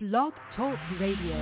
Blog Talk Radio.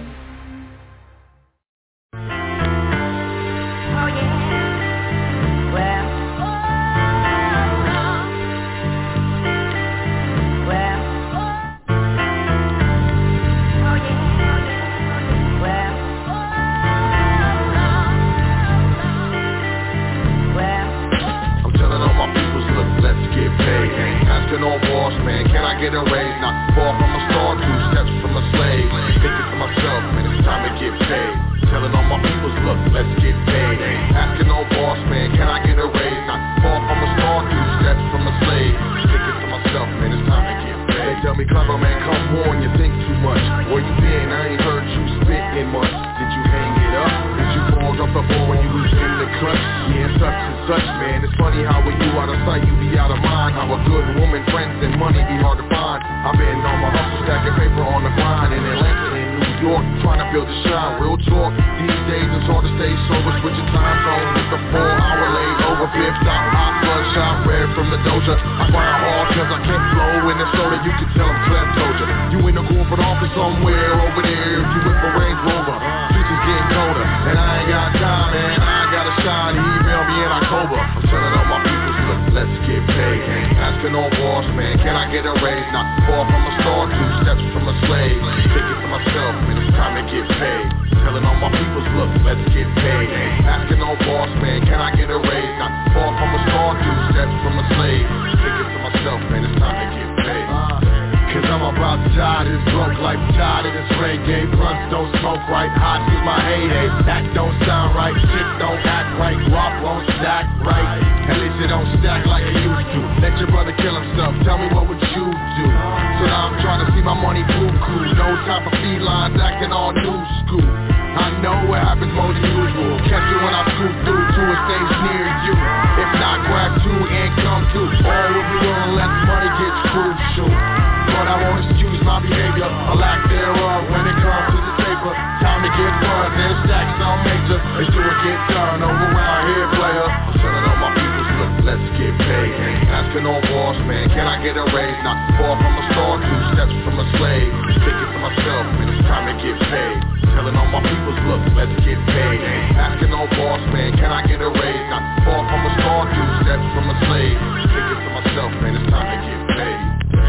No boss, man, can I get a raise? Not far from a star, 2 steps from a slave. Thinking to myself, man, it's time to get paid. Telling all my peoples, look, let's get paid. Asking no boss, man, can I get a raise? Not far from a star, 2 steps from a slave. Thinking to myself, man, it's time to get paid. They tell me, clever man, come on, you think too much. Where you been? I ain't heard you spitting much. Did you hang it up? Did you fall off the ball when you was in the clutch? Yeah, such and such, man. It's funny how when you out of sight, you be out of mind. How a good woman, friends, and money be hard to find. I've been on my hustle, stacking paper on the grind. In Atlanta, in New York, trying to build a shine. Real talk, these days it's hard to stay sober. Switching time zones with the 4-hour layover. Fifth stop, hot bloodshot, red from the doja. I grind hard cause I can't flow in the soda. You can tell I'm Clem told ya. You in the corporate office somewhere over there. If you whip a Range Rover, streets is getting colder. And I ain't got time, man, I ain't got a shine. Email me in October. I'm telling all my people, look, let's get paid. Asking no boss, man, can I get a raise? Not far from a star, 2 steps from a slave. Thinking to myself, man, it's time to get paid. Telling all my peoples, look, let's get paid. Asking no boss, man, can I get a raise? Not far from a star, 2 steps from a slave. Thinking to myself, man, it's time to get paid. Cause I'm about tired of this broke life, tired of this reggae. Blunts don't smoke right, hot is my heyday. That don't sound right, shit don't act right. Guap won't stack right, at least it don't stack like it used to. Let your brother kill himself, tell me what would you do? So now I'm trying to see my money buku. No time for felines acting all new school. I know what happens more than usual. Catch you when I scoop through to a stage near you. If not, grab 2 and come to. All will be on, let money get crucial. But I won't excuse my behavior, a lack thereof when it comes to the paper. Time to get buzzed and stacks on major. Let's do it, get done, over around here, player. I'm telling all my people, look, let's get paid. Asking no boss, man, can I get a raise? Not far from a star, 2 steps from a slave. Thinking to myself, man, it's time to get paid. Telling all my people, look, let's get paid. Asking no boss, man, can I get a raise? Not far from a star, 2 steps from a slave. Thinking to myself, man, it's time to get paid.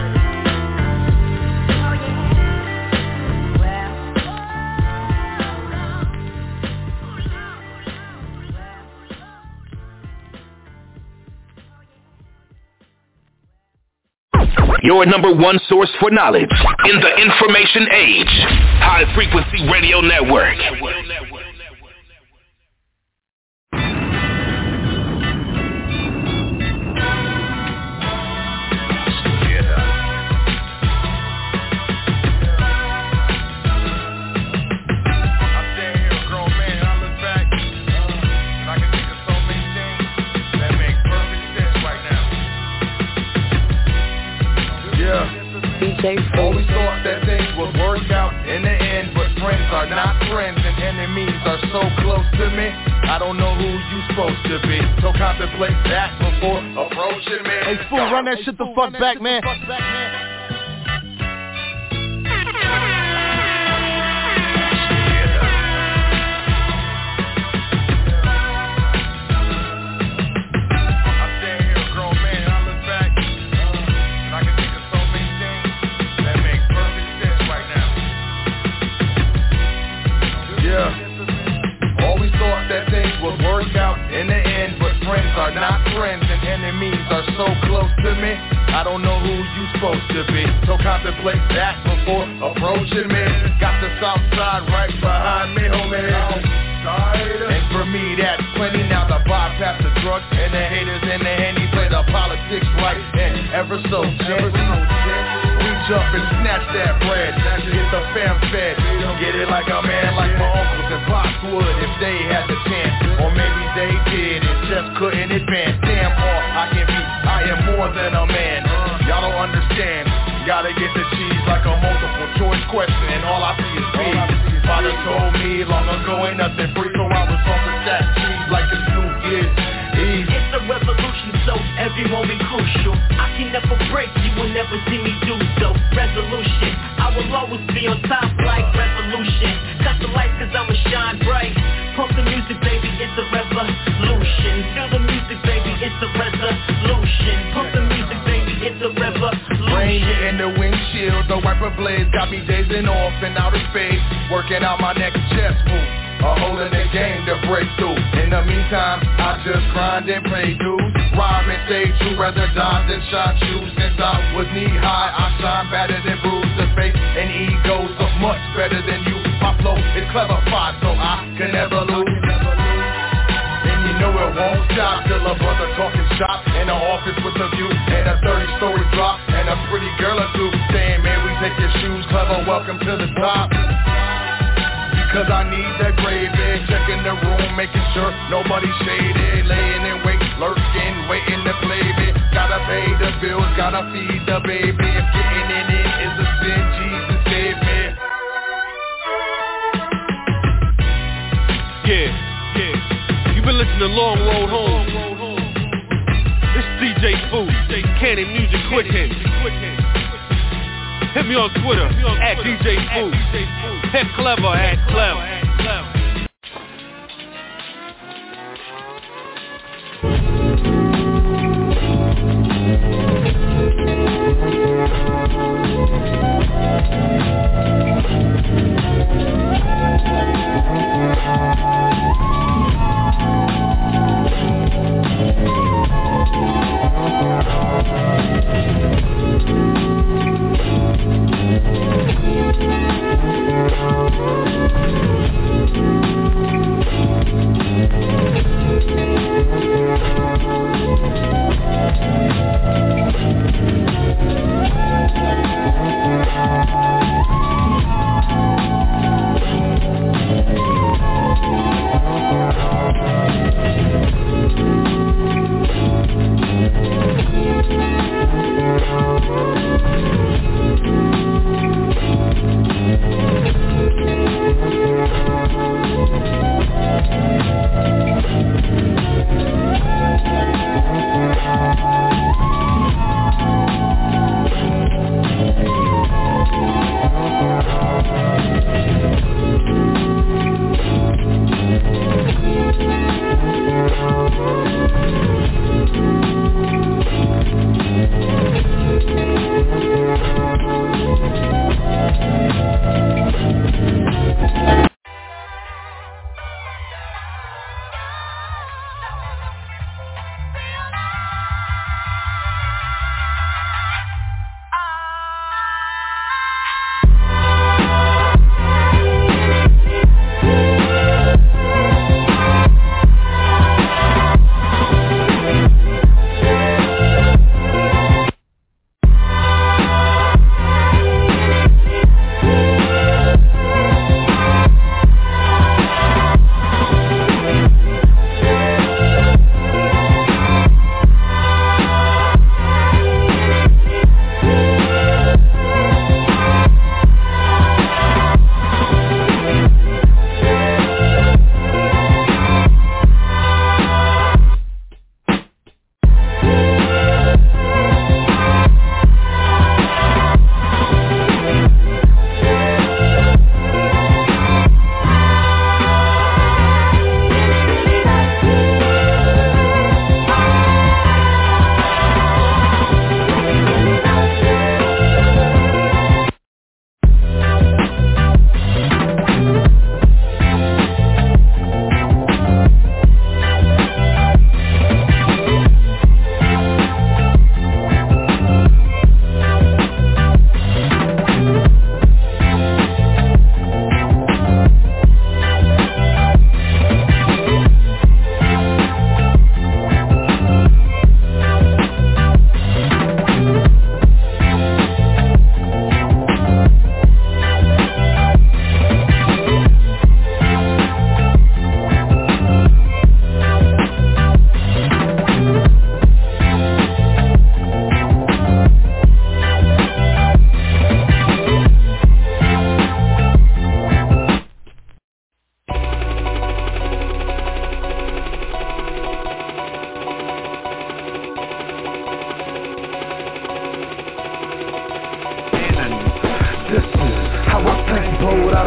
Your number 1 source for knowledge in the information age. High Frequency Radio Network. Always thought that things would work out in the end, but friends are not friends and enemies are so close to me. I don't know who you supposed to be, so contemplate that before approaching me. Hey fool, run that shit the fuck back, man. Always thought that things would work out in the end, but friends are not friends and enemies are so close to me. I don't know who you supposed to be, so contemplate that before approaching me. Got the south side right behind me, homie. And for me that's plenty. Now the bypass the drugs and the haters and the handy play the politics right and ever so gently. Reach up and snatch that bread, get the fam fed, get it like a man, like my uncles and pops would if they had the chance, or maybe they did and just couldn't advance. Damn, all I can be, I am more than a man. Y'all don't understand, gotta get the cheese like a multiple choice question, and all I see is B. Father told me long ago ain't nothing free, so I was off the stack cheese like it's New Year's Eve. It's a revolution, so every moment crucial. I can never break, you will never see me do so. Resolution, I will always always be on top like revolution. Cut the lights cause I'ma shine bright. Pump the music, baby, it's a revolution. Feel the music, baby, it's a resolution. Pump the music, baby, it's a revolution. Rain in the windshield, the wiper blades got me dazing off in outer space. Working out my next chess move, a hole in the game to break through. In the meantime, I just grind and pay dues. Rhyme and stay true, rather die than shine shoes. Since I was knee high, I shine better than bruise the face and ego, so much better than you. My flow is clever fight, so I can never lose. And you know it won't stop till a brother talking shop in the office with a view and a 30-story drop and a pretty girl or two saying, man, we take your shoes, clever, welcome to the top. Cause I need that gravy, checking the room, making sure nobody's shaded. Laying in wait, lurking, waiting to play me. Gotta pay the bills, gotta feed the baby. If getting in it is a sin, Jesus save me. Yeah. You've been listening to Long Road Home. This DJ Food, Cannon Music Quick Hits. Hit me on Twitter, at DJ Food. Hit Clever, at Clever.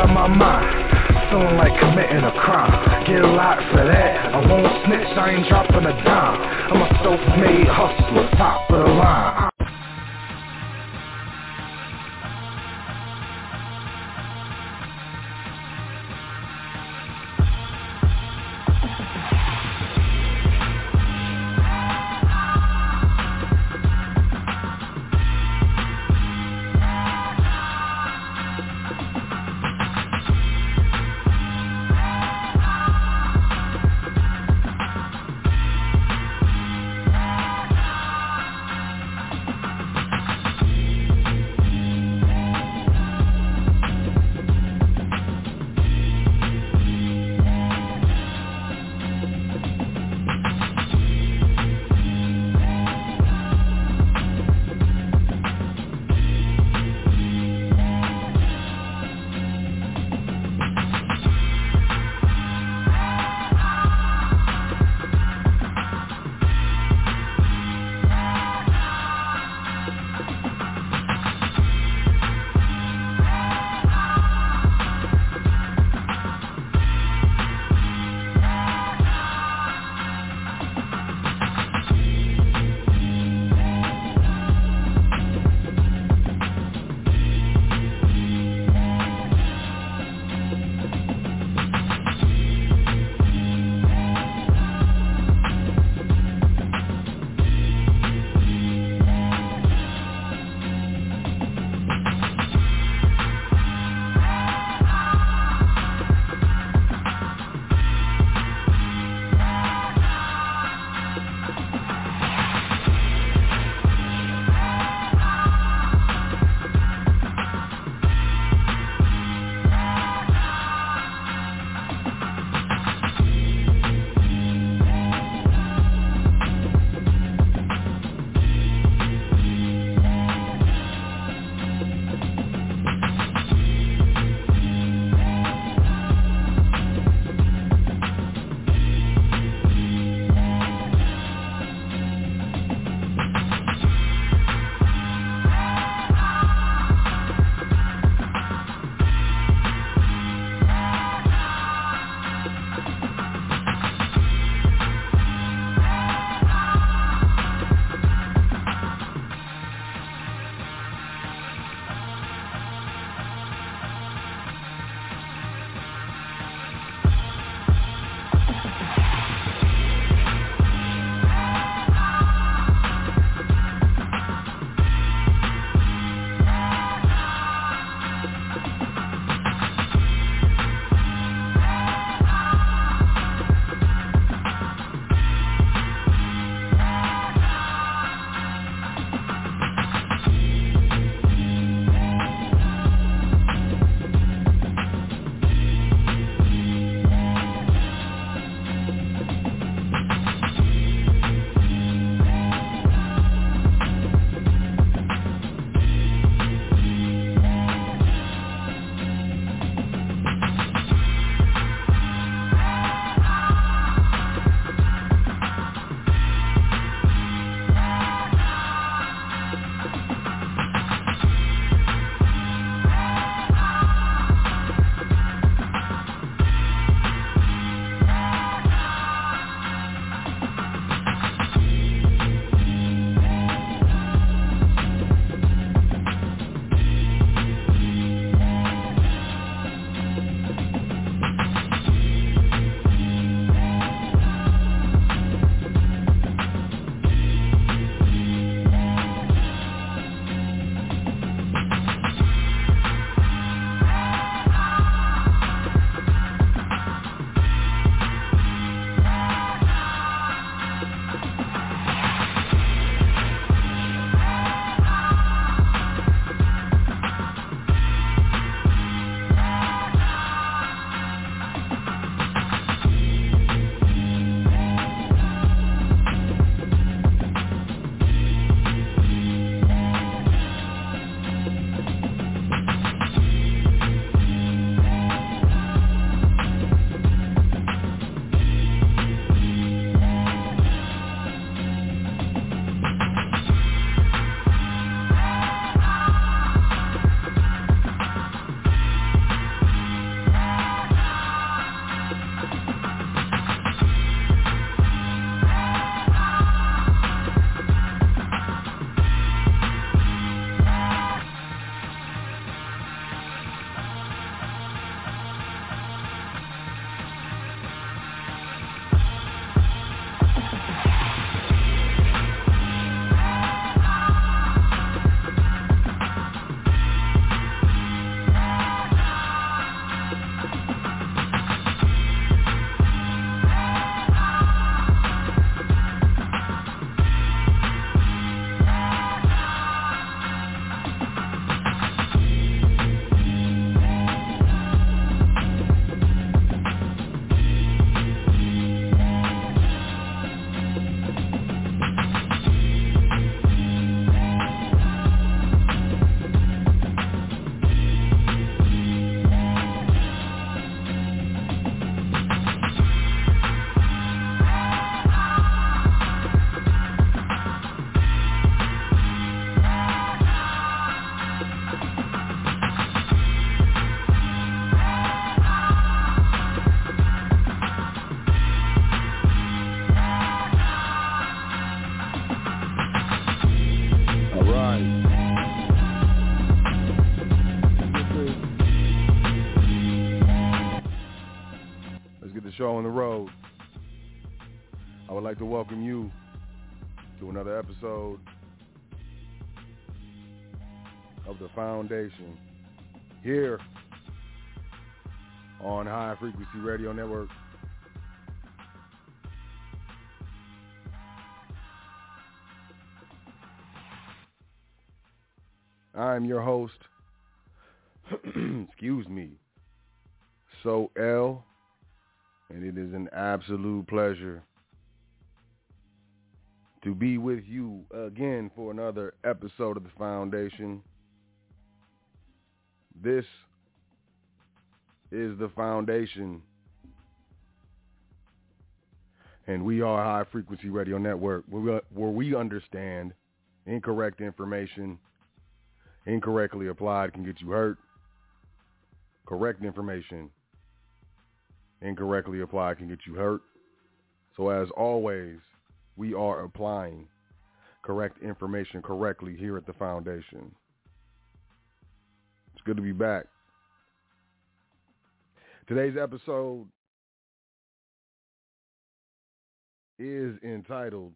of my mind. Feeling like committing a crime. Get a lot for that. I won't snitch, I ain't dropping a dime. I'm a self-made hustler, top of the line. show on the road. I would like to welcome you to another episode of The Foundation here on High Frequency Radio Network. I'm your host, excuse me, So L, and it is an absolute pleasure to be with you again for another episode of The Foundation. This is The Foundation, and we are High Frequency Radio Network, where we understand incorrect information, incorrectly applied, can get you hurt. Correct information, incorrectly applied, can get you hurt. So as always, we are applying correct information correctly here at the Foundation. It's good to be back. Today's episode is entitled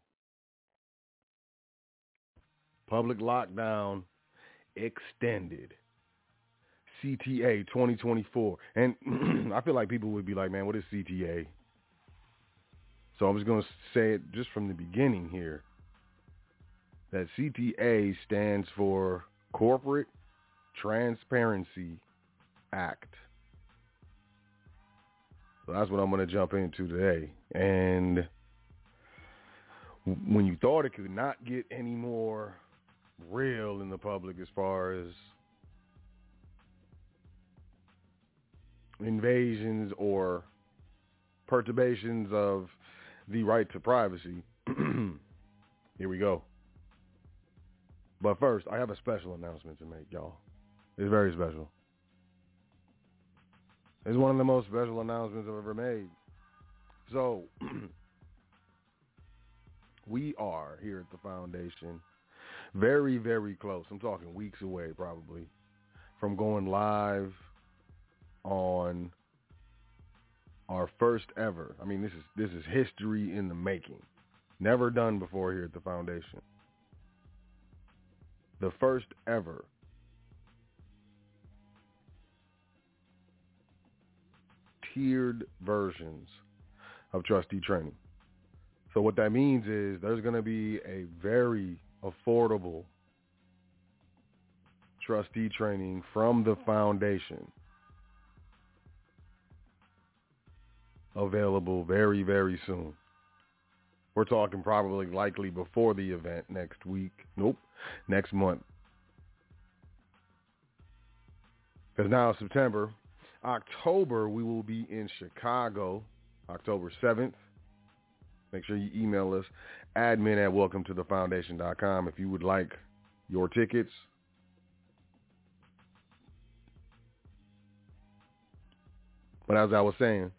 Public Lockdown Extended, CTA 2024. And I feel like people would be like, man, what is CTA? So I'm just going to say it just from the beginning here, that CTA stands for Corporate Transparency Act. So that's what I'm going to jump into today. And when you thought it could not get any more real in the public as far as invasions or perturbations of the right to privacy, here we go. But first, I have a special announcement to make, y'all. It's very special. It's one of the most special announcements I've ever made. So, we are here at the Foundation very, very close. I'm talking weeks away probably from going live on our first ever. I mean, this is history in the making. Never done before here at the Foundation. The first ever tiered versions of trustee training. So what that means is there's going to be a very affordable trustee training from the Foundation available very, very soon. We're talking probably likely before the event next week. Nope, next month. Because now it's September. October, we will be in Chicago, October 7th. Make sure you email us, admin@welcometothefoundation.com, if you would like your tickets. But as I was saying,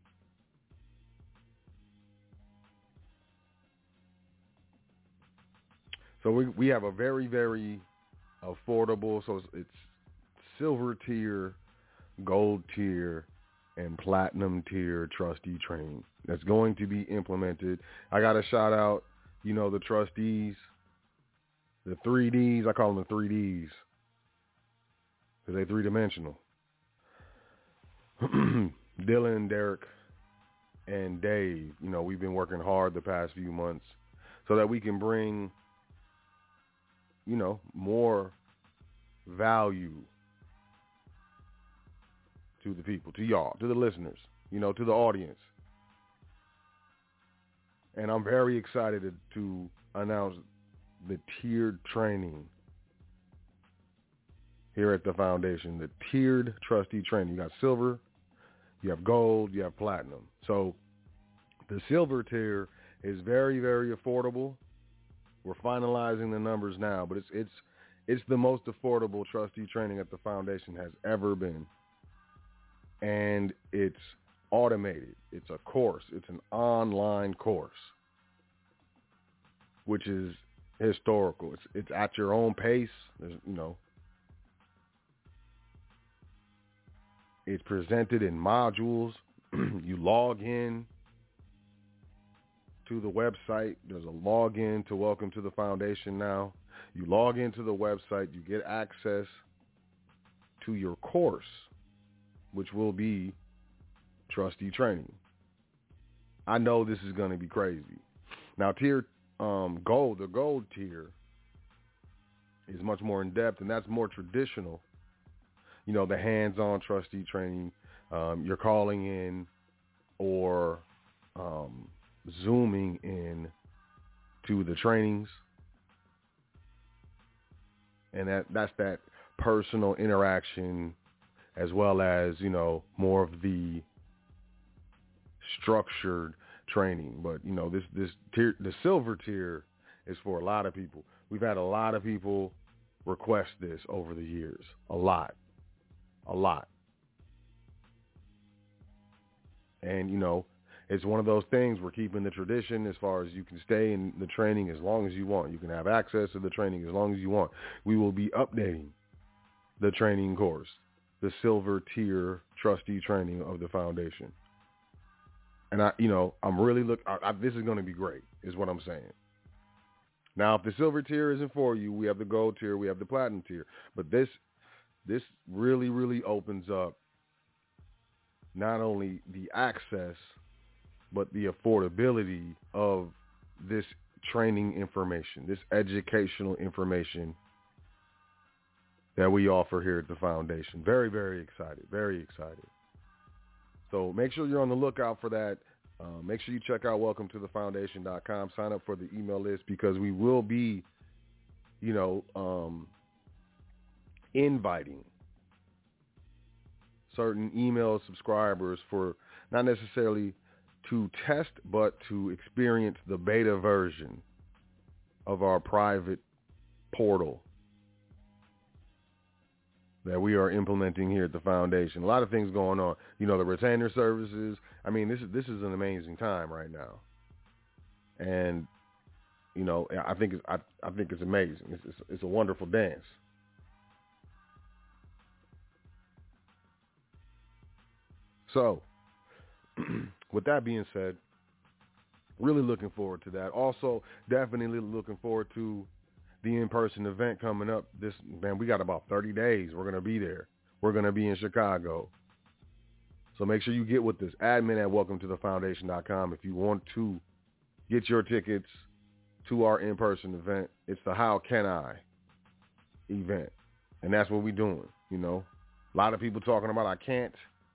so we have a very, very affordable, so it's silver tier, gold tier, and platinum tier trustee training that's going to be implemented. I got to shout out, the trustees, the 3Ds. I call them the 3Ds because they're three-dimensional. Dylan, Derek, and Dave. We've been working hard the past few months so that we can bring, more value to the people, to y'all, to the listeners, to the audience. And I'm very excited to announce the tiered training here at the Foundation, the tiered trustee training. You got silver, you have gold, you have platinum. So the silver tier is very, very affordable. We're finalizing the numbers now, but it's the most affordable trustee training that the Foundation has ever been. And it's automated. It's a course. It's an online course, which is historical. It's at your own pace. There's, it's presented in modules. You log in to the website. There's a login to Welcome to the Foundation now. You log into the website. You get access to your course, which will be trustee training. I know this is going to be crazy. Now, tier gold, the gold tier is much more in depth, and that's more traditional. You know, the hands-on trustee training. You're calling in or Zooming in to the trainings, and that's that personal interaction, as well as, you know, more of the structured training. But, you know, this tier, the silver tier, is for a lot of people. We've had a lot of people request this over the years. A lot. And, you know, it's one of those things. We're keeping the tradition as far as you can stay in the training as long as you want. You can have access to the training as long as you want. We will be updating the training course, the silver tier trustee training of the foundation. And I'm really this is going to be great, is what I'm saying. Now, if the silver tier isn't for you, we have the gold tier, we have the platinum tier. But this really, really opens up not only the access, but the affordability of this training information, this educational information that we offer here at the foundation. Very, very excited. Very excited. So make sure you're on the lookout for that. Make sure you check out welcometothefoundation.com. Sign up for the email list, because we will be, inviting certain email subscribers for not necessarily to test, but to experience the beta version of our private portal that we are implementing here at the foundation. A lot of things going on. You know, the retainer services. I mean, this is an amazing time right now, and I think it's amazing. It's a wonderful dance. So, with that being said, really looking forward to that. Also, definitely looking forward to the in-person event coming up. We got about 30 days. We're going to be there. We're going to be in Chicago. So make sure you get with this. Admin at welcometothefoundation.com if you want to get your tickets to our in-person event. It's the How Can I event. And that's what we're doing, A lot of people talking about I can't.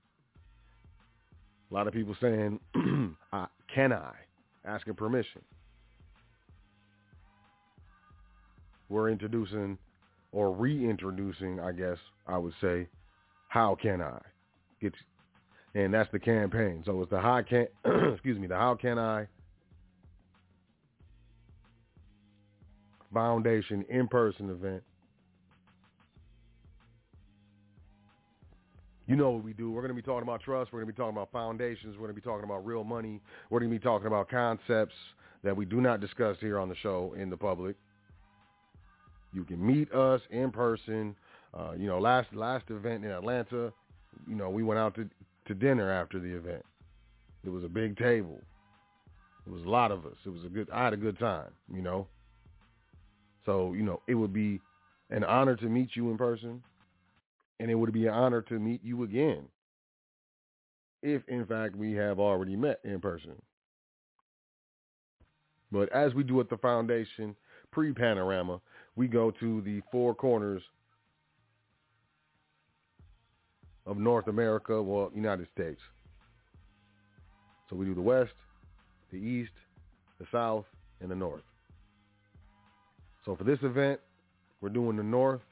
A lot of people saying, can I? Asking permission. We're introducing, or reintroducing, I guess I would say, How Can I? And that's the campaign. So it's the How Can I Foundation in-person event. You know what we do. We're going to be talking about trust. We're going to be talking about foundations. We're going to be talking about real money. We're going to be talking about concepts that we do not discuss here on the show in the public. You can meet us in person. Last event in Atlanta, we went out to dinner after the event. It was a big table. It was a lot of us. I had a good time, So, it would be an honor to meet you in person. And it would be an honor to meet you again if, in fact, we have already met in person. But as we do at the foundation, pre-panorama, we go to the four corners of North America, United States. So we do the West, the East, the South, and the North. So for this event, we're doing the North.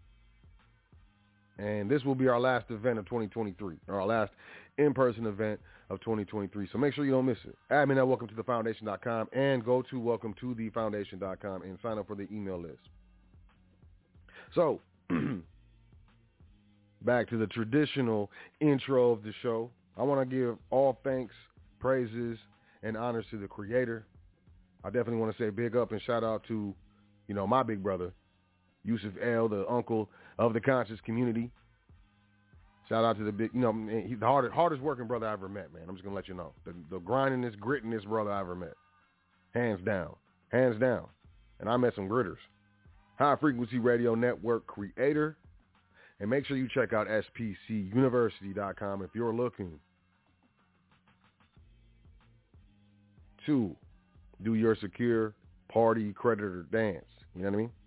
And this will be our last event of 2023, or our last in-person event of 2023. So make sure you don't miss it. Admin at welcometothefoundation.com, and go to welcometothefoundation.com and sign up for the email list. So, back to the traditional intro of the show. I want to give all thanks, praises, and honors to the Creator. I definitely want to say big up and shout out to, my big brother, Yusuf L., the uncle of the conscious community. Shout out to the big, he's the hardest working brother I ever met, man. I'm just going to let you know. The grindingest, grittingest brother I ever met. Hands down. Hands down. And I met some gritters. High Frequency Radio Network creator. And make sure you check out spcuniversity.com if you're looking to do your secure party creditor dance. You know what I mean?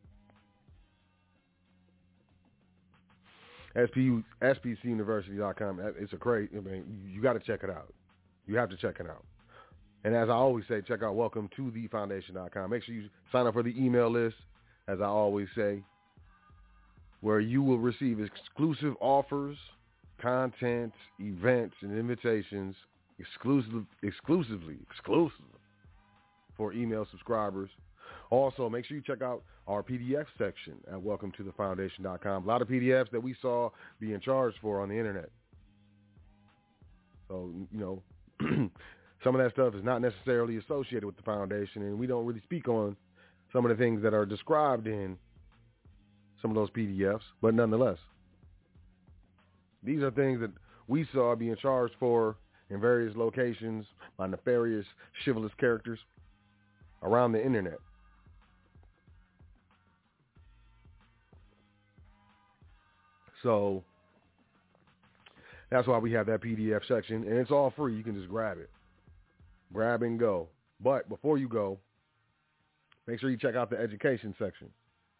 spcuniversity.com. It's a great, you got to check it out. You have to check it out. And as I always say, check out welcometothefoundation.com. Make sure you sign up for the email list, as I always say, where you will receive exclusive offers, content, events, and invitations exclusively for email subscribers. Also, make sure you check out our PDF section at welcometothefoundation.com. A lot of PDFs that we saw being charged for on the internet. So, some of that stuff is not necessarily associated with the foundation, and we don't really speak on some of the things that are described in some of those PDFs, but nonetheless, these are things that we saw being charged for in various locations by nefarious, chivalrous characters around the internet. So that's why we have that PDF section, and it's all free. You can just grab it. Grab and go. But before you go, make sure you check out the education section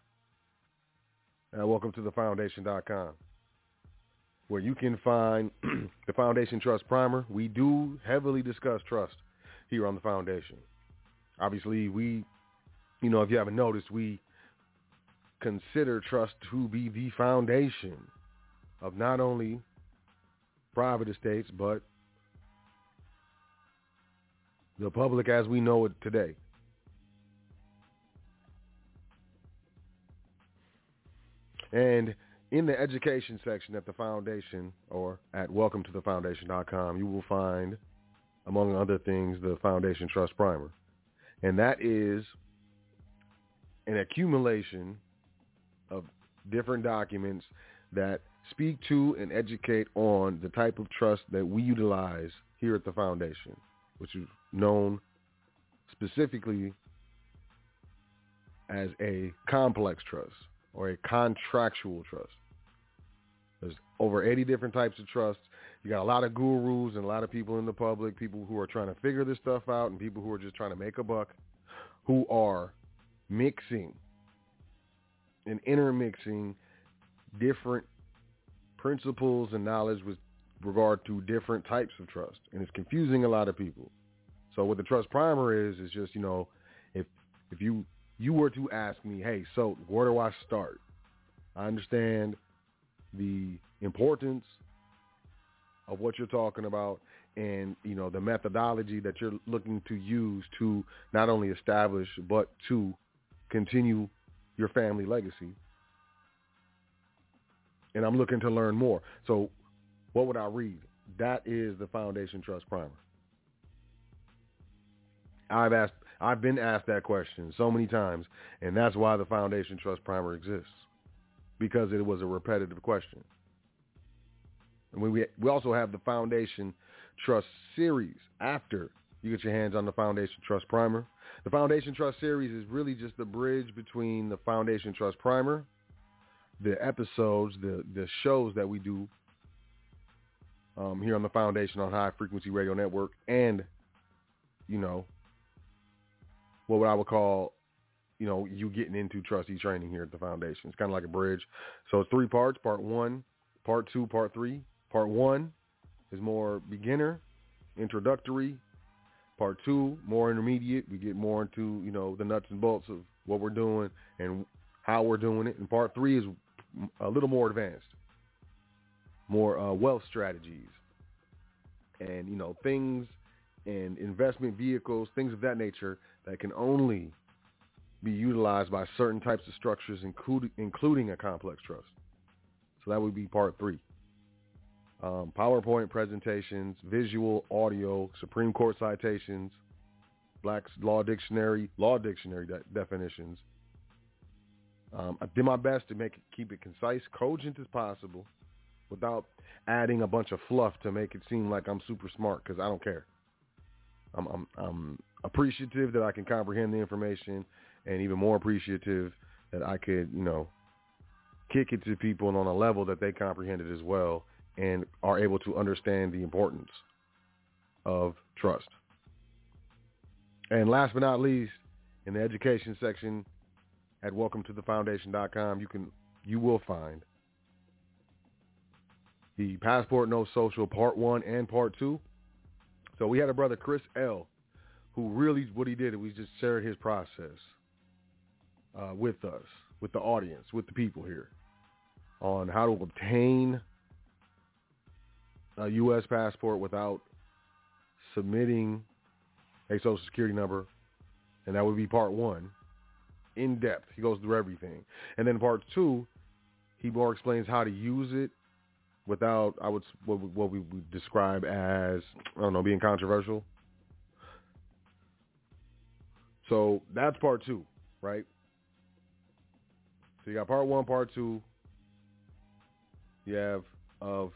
at welcometothefoundation.com, where you can find the Foundation Trust Primer. We do heavily discuss trust here on the Foundation. Obviously, we, if you haven't noticed, we consider trust to be the foundation of not only private estates, but the public as we know it today. And in the education section at the Foundation, or at welcometothefoundation.com, you will find, among other things, the Foundation Trust Primer. And that is an accumulation of different documents that speak to and educate on the type of trust that we utilize here at the Foundation, which is known specifically as a complex trust or a contractual trust. There's over 80 different types of trusts. You got a lot of gurus and a lot of people in the public, people who are trying to figure this stuff out and people who are just trying to make a buck, who are mixing and intermixing different principles and knowledge with regard to different types of trust. And it's confusing a lot of people. So what the Trust Primer is just, if you were to ask me, hey, so where do I start? I understand the importance of what you're talking about and, the methodology that you're looking to use to not only establish, but to continue your family legacy. And I'm looking to learn more. So what would I read? That is the Foundation Trust Primer. I've been asked that question so many times, and that's why the Foundation Trust Primer exists, because it was a repetitive question. And we also have the Foundation Trust Series after you get your hands on the Foundation Trust Primer. The Foundation Trust Series is really just the bridge between the Foundation Trust Primer, the episodes, the shows that we do here on the Foundation on High Frequency Radio Network, and, what I would call, you getting into trustee training here at the Foundation. It's kind of like a bridge. So it's 3 parts, part 1, part 2, part 3. Part 1 is more beginner, introductory. Part 2, more intermediate. We get more into, the nuts and bolts of what we're doing and how we're doing it. And part 3 is a little more advanced, more wealth strategies and, things and investment vehicles, things of that nature that can only be utilized by certain types of structures, including a complex trust. So that would be part 3. PowerPoint presentations, visual, audio, Supreme Court citations, Black's Law Dictionary definitions. I did my best to keep it concise, cogent as possible, without adding a bunch of fluff to make it seem like I'm super smart, because I don't care. I'm appreciative that I can comprehend the information, and even more appreciative that I could, kick it to people on a level that they comprehend it as well and are able to understand the importance of trust. And last but not least, in the education section at welcometothefoundation.com, you will find the Passport No Social Part 1 and Part 2. So we had a brother, Chris L., who really, what he did, was just shared his process with us, with the audience, with the people here, on how to obtain a U.S. passport without submitting a Social Security number. And that would be Part 1, in depth. He goes through everything. And then Part 2, he more explains how to use it without, what we would describe as, being controversial. So that's Part 2, right? So you got Part 1, Part 2. You have of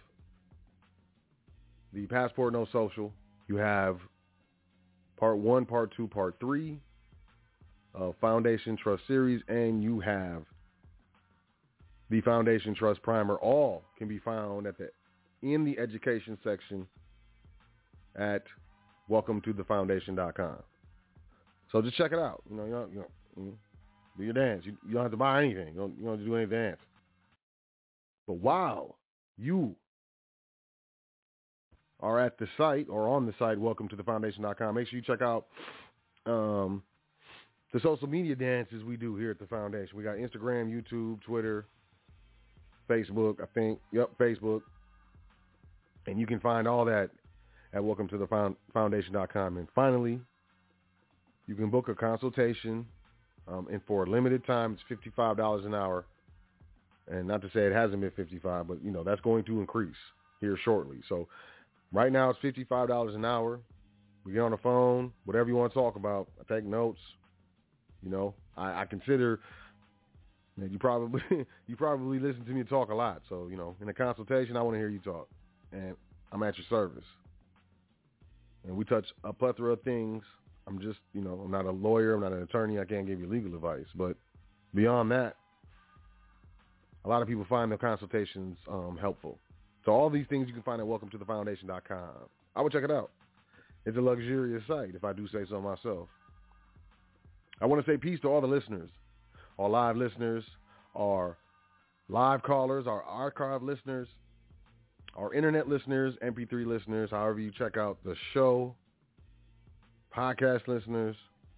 the Passport No Social. You have Part 1, Part 2, Part 3 of Foundation Trust Series, and you have the Foundation Trust Primer. All can be found in the education section at welcometothefoundation.com. So just check it out. Do your dance. You don't have to buy anything. You don't have to do any dance. But while you are at the site or on the site, welcometothefoundation.com, make sure you check out the social media dances we do here at the Foundation. We got Instagram, YouTube, Twitter, Facebook, I think. Yep, Facebook. And you can find all that at welcometothefoundation.com. And finally, you can book a consultation, and for a limited time, it's $55 an hour. And not to say it hasn't been $55, but, that's going to increase here shortly. So right now it's $55 an hour. We get on the phone, whatever you want to talk about. I take notes. I consider that you probably listen to me talk a lot. So, in a consultation, I want to hear you talk. And I'm at your service. And we touch a plethora of things. I'm just, I'm not a lawyer. I'm not an attorney. I can't give you legal advice. But beyond that, a lot of people find the consultations helpful. So all these things you can find at welcometothefoundation.com. I would check it out. It's a luxurious site, if I do say so myself. I want to say peace to all the listeners, our live listeners, our live callers, our archive listeners, our internet listeners, MP3 listeners, however you check out the show, podcast listeners.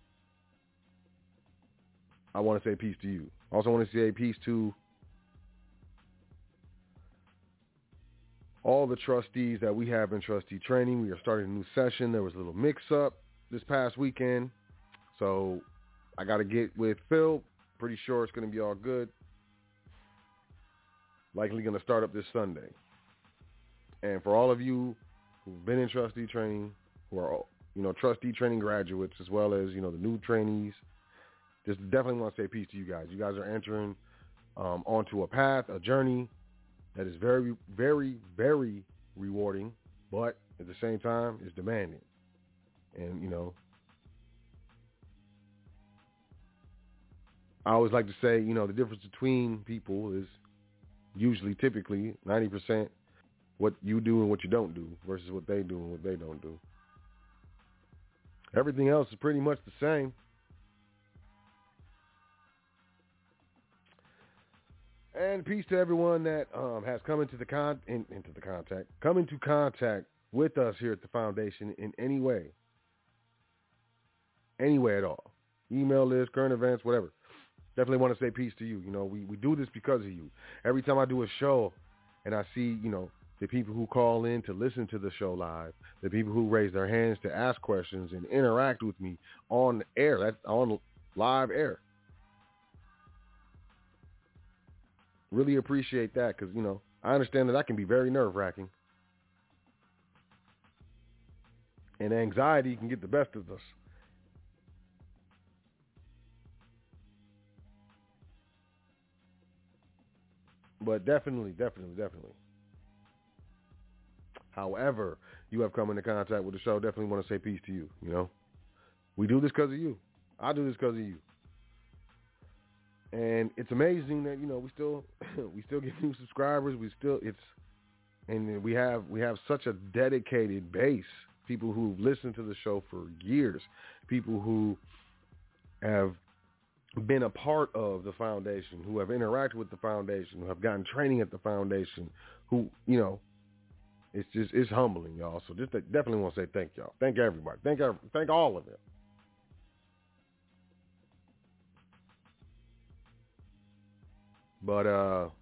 I want to say peace to you. I also want to say peace to all the trustees that we have in trustee training. We are starting a new session. There was a little mix-up this past weekend, so I got to get with Phil. Pretty sure it's going to be all good. Likely going to start up this Sunday. And for all of you who've been in trustee training, who are, trustee training graduates, as well as, the new trainees, just definitely want to say peace to you guys. You guys are entering onto a path, a journey that is very, very, very rewarding, but at the same time is demanding. And, I always like to say, the difference between people is typically 90% what you do and what you don't do versus what they do and what they don't do. Everything else is pretty much the same. And peace to everyone that has come into contact with us here at the Foundation in any way at all. Email list, current events, whatever. Definitely want to say peace to you. We do this because of you. Every time I do a show and I see, the people who call in to listen to the show live, the people who raise their hands to ask questions and interact with me on air, that's on live air. Really appreciate that because, I understand that can be very nerve-wracking. And anxiety can get the best of us. But definitely. However you have come into contact with the show, definitely want to say peace to you. You know, we do this because of you. I do this because of you. And it's amazing that, you know, we still get new subscribers. And we have such a dedicated base, people who've listened to the show for years, people who have been a part of the foundation, who have interacted with the foundation, who have gotten training at the foundation, who, you know, it's humbling, y'all. So just definitely want to say thank y'all. Thank everybody. Thank all of it. But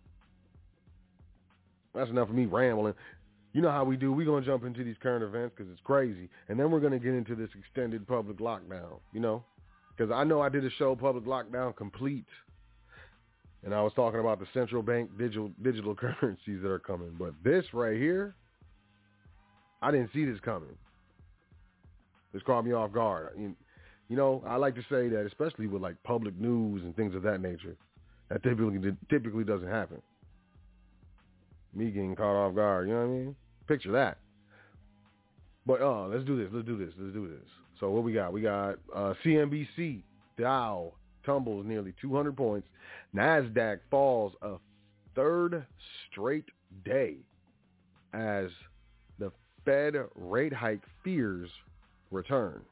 that's enough of me rambling. You know how we do. We're going to jump into these current events because it's crazy. And then we're going to get into this extended public lockdown, you know. Because I know I did a show, Public Lockdown Complete. And I was talking about the central bank digital currencies that are coming. But this right here, I didn't see this coming. This caught me off guard. You know, I like to say that, especially with like public news and things of that nature, that typically doesn't happen. Me getting caught off guard, you know what I mean? Picture that. But let's do this. So what we got? We got CNBC, Dow tumbles nearly 200 points. NASDAQ falls a third straight day as the Fed rate hike fears return.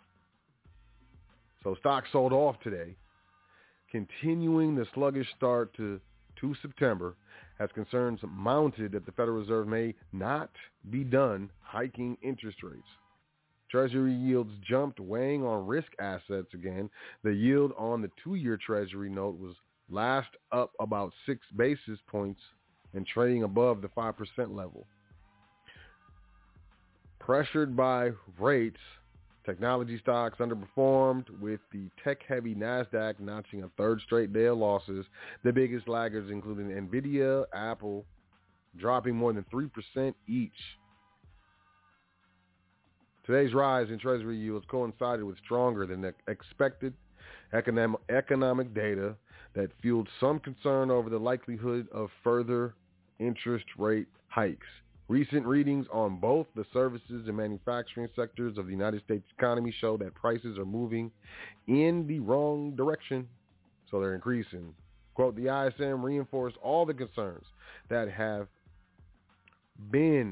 So stocks sold off today, continuing the sluggish start to September as concerns mounted that the Federal Reserve may not be done hiking interest rates. Treasury yields jumped, weighing on risk assets again. The yield on the 2-year Treasury note was last up about 6 basis points and trading above the 5% level. Pressured by rates, technology stocks underperformed, with the tech-heavy NASDAQ notching a third straight day of losses. The biggest laggards including NVIDIA, Apple, dropping more than 3% each. Today's rise in Treasury yields coincided with stronger than expected economic data that fueled some concern over the likelihood of further interest rate hikes. Recent readings on both the services and manufacturing sectors of the United States economy show that prices are moving in the wrong direction, so they're increasing. Quote, the ISM reinforced all the concerns that have been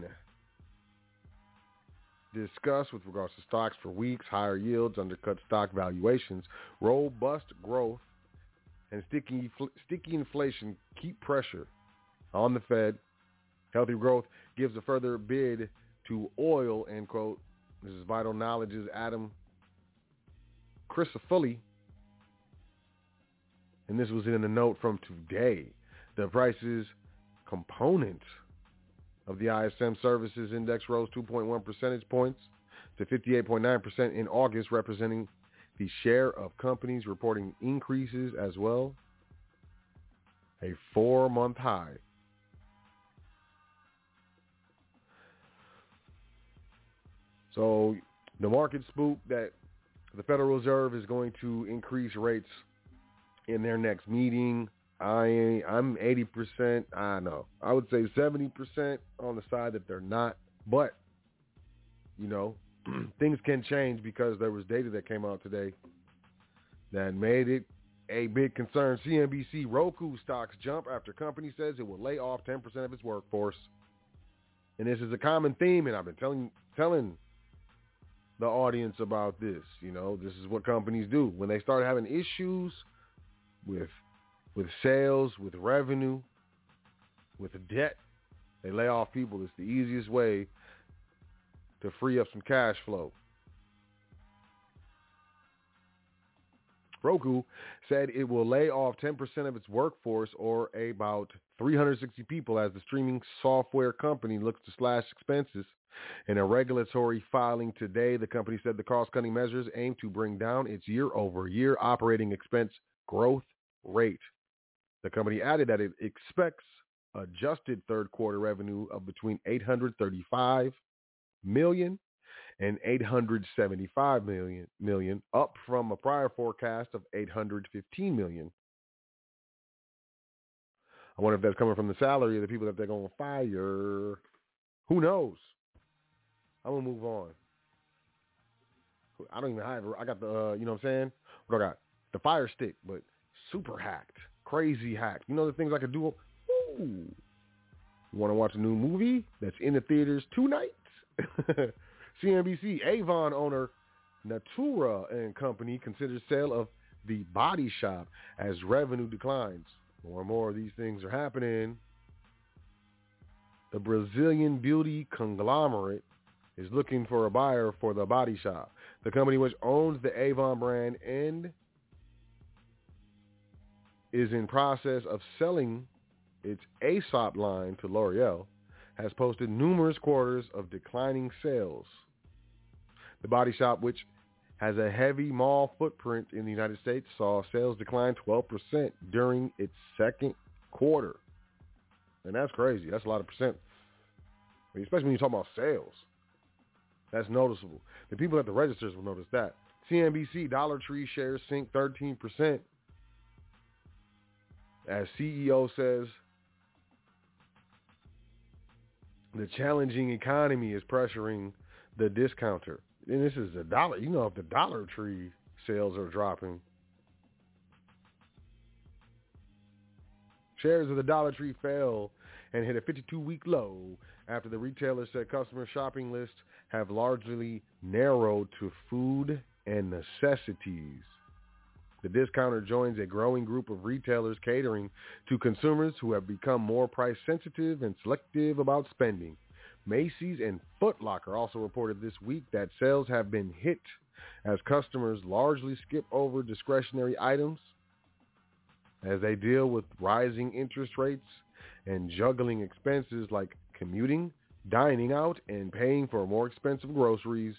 discussed with regards to stocks for weeks. Higher yields undercut stock valuations. Robust growth and sticky inflation keep pressure on the Fed. Healthy growth gives a further bid to oil, end quote. This is Vital Knowledge's Adam Crisafulli. And this was in a note from today. The prices component of the ISM Services Index rose 2.1 percentage points to 58.9% in August, representing the share of companies reporting increases as well, a 4-month high. So the market spooked that the Federal Reserve is going to increase rates in their next meeting. I'm 80%. I know. I would say 70% on the side that they're not. But, you know, things can change because there was data that came out today that made it a big concern. CNBC Roku stocks jump after company says it will lay off 10% of its workforce. And this is a common theme, and I've been telling the audience about this. You know, this is what companies do. When they start having issues with sales, with revenue, with debt, they lay off people. It's the easiest way to free up some cash flow. Roku said it will lay off 10% of its workforce, or about 360 people, as the streaming software company looks to slash expenses. In a regulatory filing today, the company said the cost-cutting measures aim to bring down its year-over-year operating expense growth rate. The company added that it expects adjusted third quarter revenue of between $835 million and $875 million, up from a prior forecast of $815 million. I wonder if that's coming from the salary of the people that they're going to fire. Who knows? I'm going to move on. I don't even have, I got the, you know what I'm saying? What I got? The Fire Stick, but super hacked. Crazy hacked. You know the things I could do? Ooh. You want to watch a new movie that's in the theaters tonight? CNBC, Avon owner Natura and Company considers sale of the Body Shop as revenue declines. More and more of these things are happening. The Brazilian beauty conglomerate is looking for a buyer for the Body Shop. The company, which owns the Avon brand and is in process of selling its Aesop line to L'Oreal, has posted numerous quarters of declining sales. The Body Shop, which has a heavy mall footprint in the United States, saw sales decline 12% during its second quarter. And that's crazy. That's a lot of percent. I mean, especially when you talk about sales. That's noticeable. The people at the registers will notice that. CNBC, Dollar Tree shares sink 13%. As CEO says, the challenging economy is pressuring the discounter. And this is a dollar. You know, if the Dollar Tree sales are dropping. Shares of the Dollar Tree fell and hit a 52-week low after the retailer said customer shopping lists have largely narrowed to food and necessities. The discounter joins a growing group of retailers catering to consumers who have become more price sensitive and selective about spending. Macy's and Foot Locker also reported this week that sales have been hit as customers largely skip over discretionary items as they deal with rising interest rates and juggling expenses like commuting, dining out, and paying for more expensive groceries.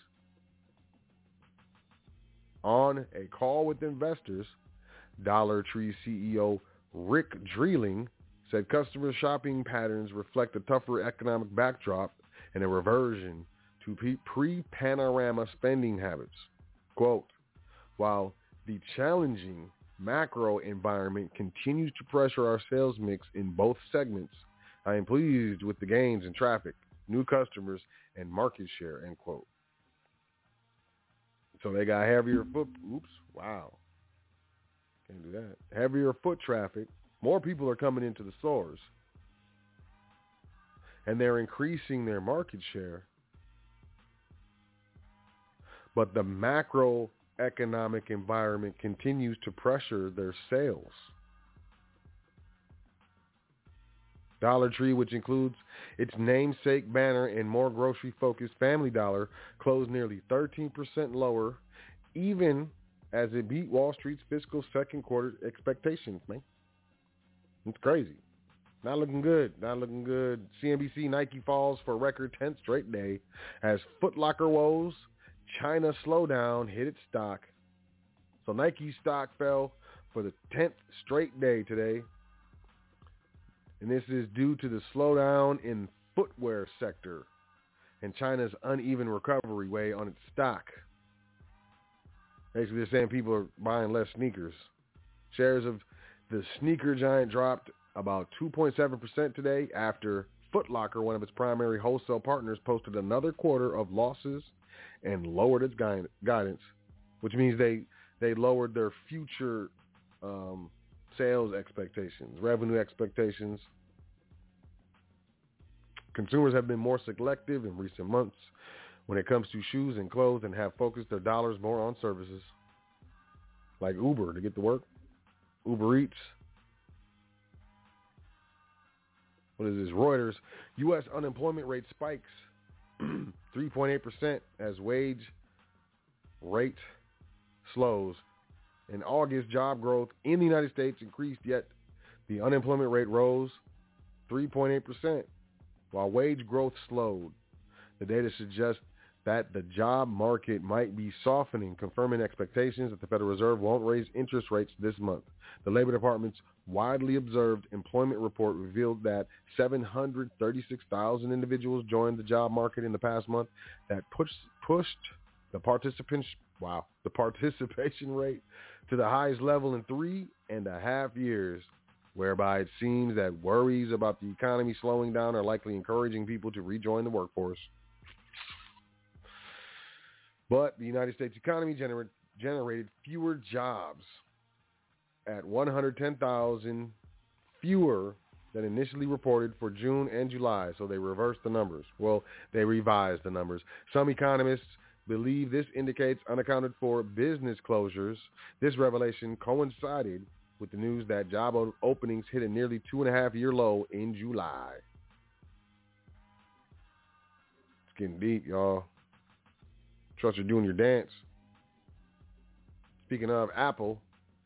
On a call with investors, Dollar Tree CEO Rick Dreeling said customer shopping patterns reflect a tougher economic backdrop and a reversion to pre-panorama spending habits. Quote, while the challenging macro environment continues to pressure our sales mix in both segments, I am pleased with the gains in traffic, new customers, and market share, end quote. So they got heavier foot, can't do that. Heavier foot traffic. More people are coming into the stores. And they're increasing their market share. But the macroeconomic environment continues to pressure their sales. Dollar Tree, which includes its namesake banner and more grocery-focused Family Dollar, closed nearly 13% lower, even as it beat Wall Street's fiscal second quarter expectations, man. It's crazy. Not looking good. Not looking good. CNBC, Nike falls for a record 10th straight day as Foot Locker woes, China slowdown hit its stock. So Nike stock fell for the 10th straight day today. And this is due to the slowdown in footwear sector and China's uneven recovery weigh on its stock. Basically, they're saying people are buying less sneakers. Shares of the sneaker giant dropped about 2.7% today after Foot Locker, one of its primary wholesale partners, posted another quarter of losses and lowered its guidance, which means they lowered their future sales expectations, revenue expectations. Consumers have been more selective in recent months when it comes to shoes and clothes and have focused their dollars more on services like Uber to get to work, Uber Eats. What is this? Reuters, U.S. unemployment rate spikes 3.8% as wage rate slows. In August, job growth in the United States increased, yet the unemployment rate rose 3.8%, while wage growth slowed. The data suggests that the job market might be softening, confirming expectations that the Federal Reserve won't raise interest rates this month. The Labor Department's widely observed employment report revealed that 736,000 individuals joined the job market in the past month. That pushed the participation rate to the highest level in 3.5 years, whereby it seems that worries about the economy slowing down are likely encouraging people to rejoin the workforce. But the United States economy generated fewer jobs at 110,000 fewer than initially reported for June and July. So they reversed the numbers. Well, they revised the numbers. Some economists believe this indicates unaccounted for business closures. This revelation coincided with the news that job openings hit a nearly 2.5-year low in July. It's getting deep, y'all. Trust you're doing your dance. Speaking of Apple,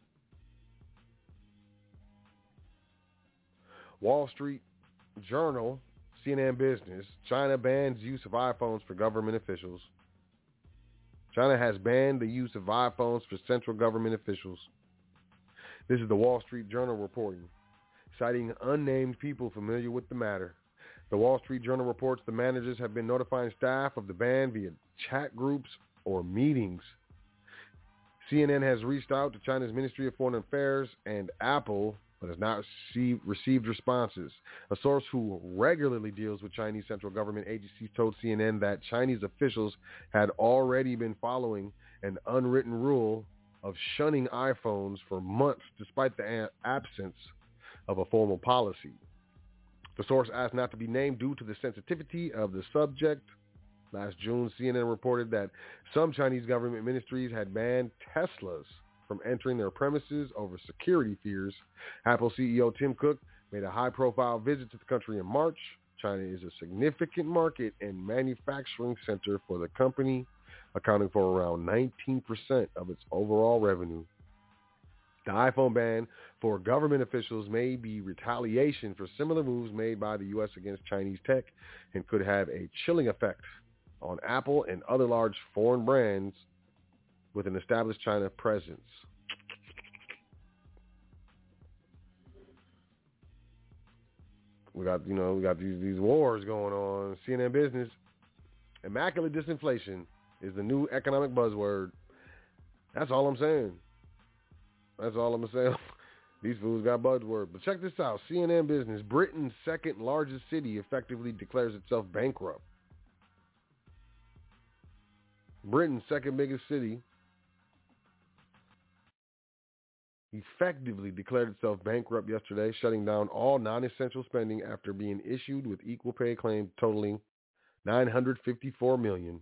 Wall Street Journal, CNN Business, China bans use of iPhones for government officials. China has banned the use of iPhones for central government officials. This is the Wall Street Journal reporting, citing unnamed people familiar with the matter. The Wall Street Journal reports the managers have been notifying staff of the ban via chat groups or meetings. CNN has reached out to China's Ministry of Foreign Affairs and Apple, but has not received responses. A source who regularly deals with Chinese central government agencies told CNN that Chinese officials had already been following an unwritten rule of shunning iPhones for months despite the absence of a formal policy. The source asked not to be named due to the sensitivity of the subject. Last June, CNN reported that some Chinese government ministries had banned Teslas from entering their premises over security fears. Apple CEO Tim Cook made a high-profile visit to the country in March. China is a significant market and manufacturing center for the company, accounting for around 19% of its overall revenue. The iPhone ban for government officials may be retaliation for similar moves made by the U.S. against Chinese tech and could have a chilling effect on Apple and other large foreign brands with an established China presence. We got these wars going on. CNN Business, immaculate disinflation is the new economic buzzword. That's all I'm saying. That's all I'm saying. These fools got buzzword. But check this out. CNN Business, Britain's second largest city effectively declares itself bankrupt. Britain's second biggest city effectively declared itself bankrupt yesterday, shutting down all non-essential spending after being issued with equal pay claims totaling $954 million.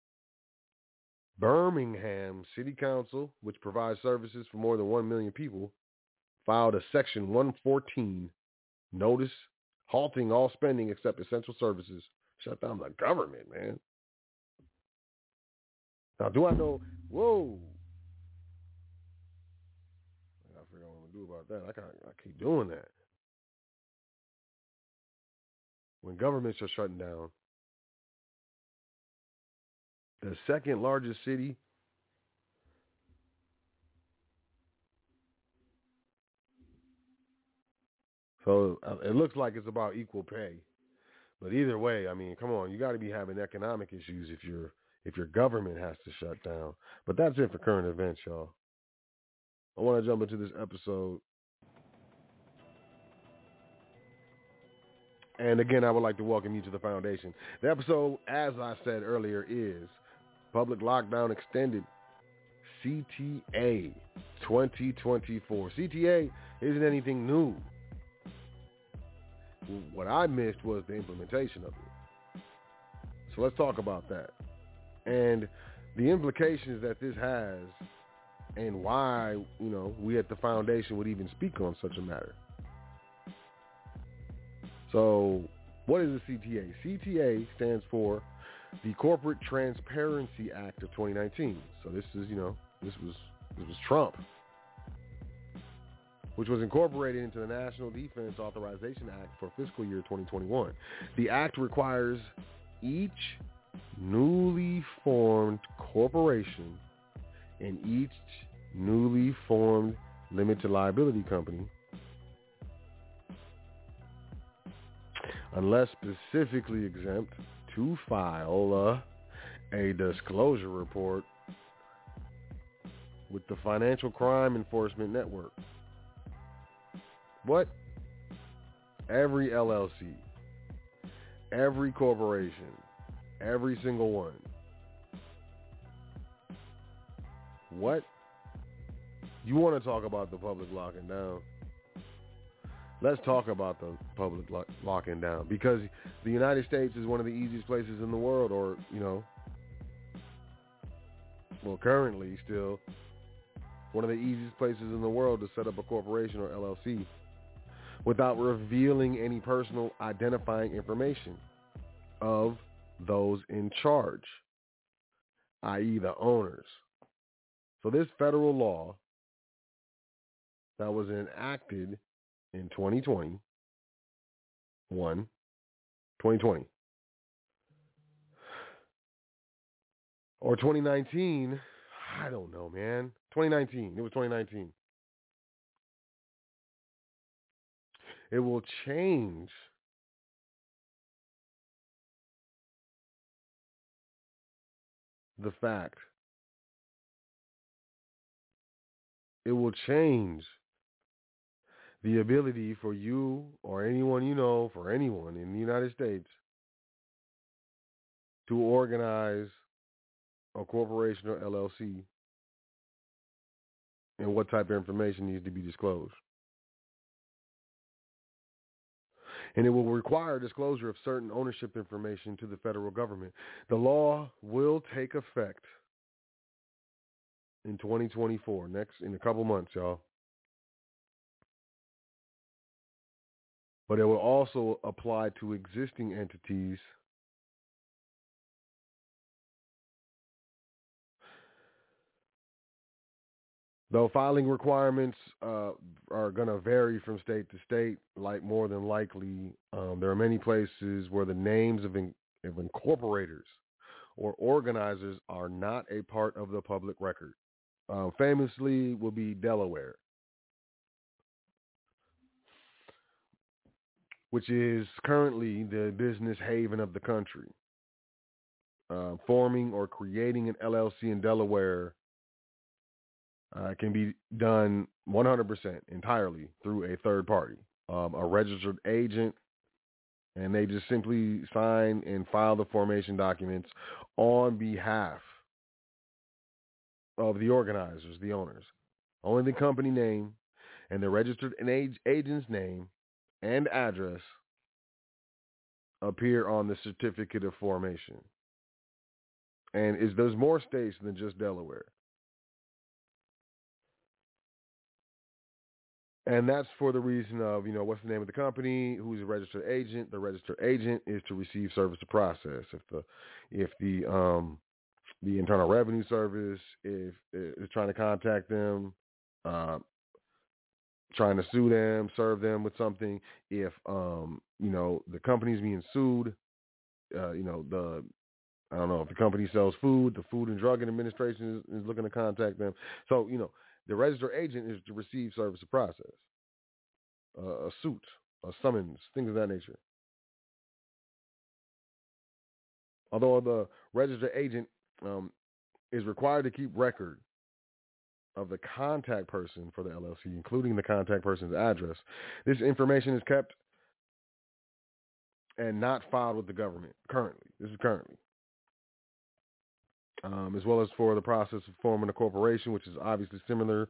Birmingham City Council, which provides services for more than 1 million people, filed a Section 114 notice halting all spending except essential services. Shut down the government, man. Now, do I know? Whoa. I gotta figure out what I'm going to do about that. I keep doing that. When governments are shutting down, the second largest city so it looks like it's about equal pay. But either way, I mean, come on, you got to be having economic issues if your government has to shut down. But that's it for current events, y'all. I want to jump into this episode. And again, I would like to welcome you to the Foundation. The episode, as I said earlier, is Public Lockdown Extended, CTA 2024. CTA isn't anything new. What I missed was the implementation of it. So let's talk about that. And the implications that this has and why, we at the Foundation would even speak on such a matter. So what is the CTA? CTA stands for the Corporate Transparency Act of 2019. So this is, this was Trump, which was incorporated into the National Defense Authorization Act for fiscal year 2021. The act requires each newly formed corporation and each newly formed limited liability company, unless specifically exempt, to file a disclosure report with the Financial Crime Enforcement Network. What? Every LLC, every corporation, every single one What? You want to talk about the public locking down? Let's talk about the public locking down, because the United States is one of the easiest places in the world, or, currently still one of the easiest places in the world to set up a corporation or LLC without revealing any personal identifying information of those in charge, i.e. the owners. So this federal law that was enacted in 2020 or 2019, I don't know, man. 2019. It was 2019. It will change the fact. It will change the ability for you or anyone you know, for anyone in the United States, to organize a corporation or LLC and what type of information needs to be disclosed. And it will require disclosure of certain ownership information to the federal government. The law will take effect in 2024, in a couple months, y'all. But it will also apply to existing entities though filing requirements are going to vary from state to state, like more than likely. There are many places where the names of incorporators or organizers are not a part of the public record. Famously will be Delaware, which is currently the business haven of the country. Forming or creating an LLC in Delaware can be done 100% entirely through a third party, a registered agent, and they just simply sign and file the formation documents on behalf of the organizers, the owners. Only the company name and the registered agent's name and address appear on the certificate of formation. And there's more states than just Delaware. And that's for the reason of, what's the name of the company, who's a registered agent. The registered agent is to receive service to process. If the Internal Revenue Service is trying to contact them, trying to sue them, serve them with something. If the company's being sued, I don't know if the company sells food, the Food and Drug Administration is looking to contact them. So the registered agent is to receive service of process, a suit, a summons, things of that nature. Although the registered agent is required to keep record of the contact person for the LLC, including the contact person's address, this information is kept and not filed with the government currently. This is currently. As well as for the process of forming a corporation, which is obviously similar.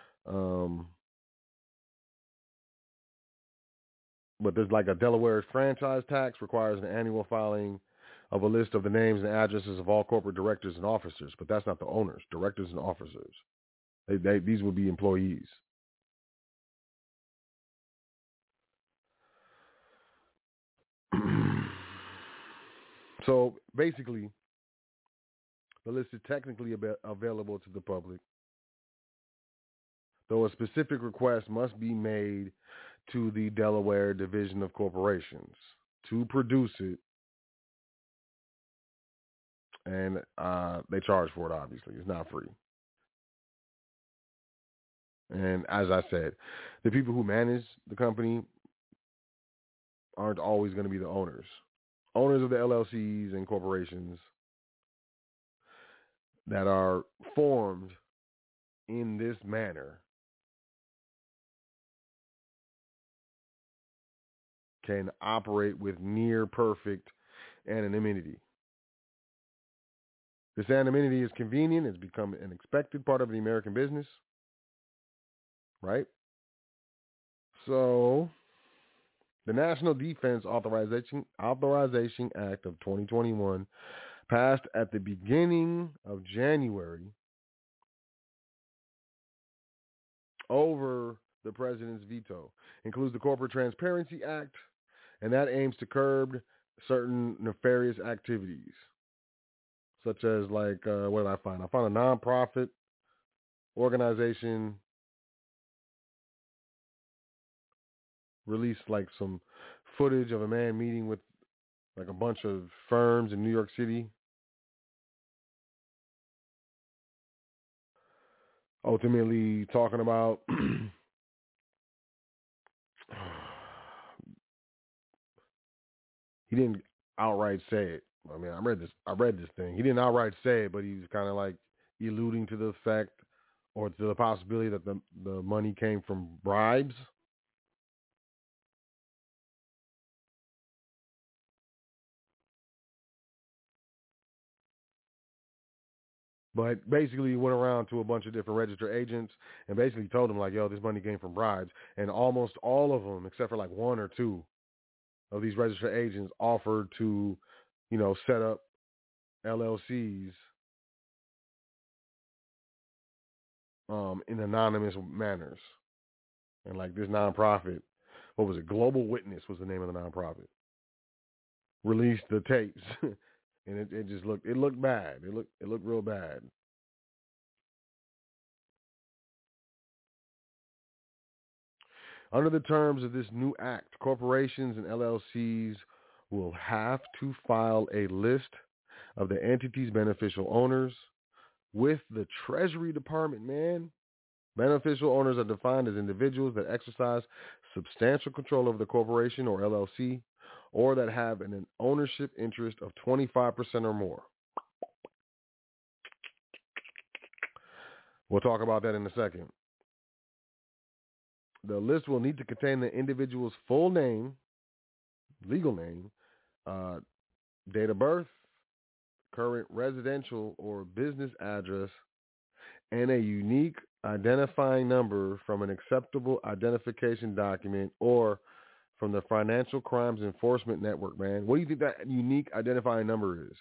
But there's like a Delaware franchise tax requires an annual filing of a list of the names and addresses of all corporate directors and officers. But that's not the owners, directors and officers. These would be employees. So basically, the list is technically available to the public, though a specific request must be made to the Delaware Division of Corporations to produce it, and they charge for it, obviously. It's not free. And as I said, the people who manage the company aren't always going to be the owners. Owners of the LLCs and corporations that are formed in this manner can operate with near perfect anonymity. This anonymity is convenient. It's become an expected part of the American business, right? So, the National Defense Authorization Act of 2021, passed at the beginning of January, over the president's veto, includes the Corporate Transparency Act, and that aims to curb certain nefarious activities, such as what did I find? I found a nonprofit organization released like some footage of a man meeting with like a bunch of firms in New York City, ultimately talking about he didn't outright say it. I mean, I read this thing. He didn't outright say it, but he was kind of like alluding to the fact or to the possibility that the money came from bribes. But basically, he went around to a bunch of different registered agents and basically told them, like, yo, this money came from bribes. And almost all of them, except for like one or two of these registered agents, offered to, set up LLCs in anonymous manners. And like this nonprofit, what was it? Global Witness was the name of the nonprofit. Released the tapes. And it just looked bad. It looked real bad. Under the terms of this new act, corporations and LLCs will have to file a list of the entity's beneficial owners with the Treasury Department, man. Beneficial owners are defined as individuals that exercise substantial control over the corporation or LLC, or that have an ownership interest of 25% or more. We'll talk about that in a second. The list will need to contain the individual's full name, legal name, date of birth, current residential or business address, and a unique identifying number from an acceptable identification document or from the Financial Crimes Enforcement Network, man. What do you think that unique identifying number is?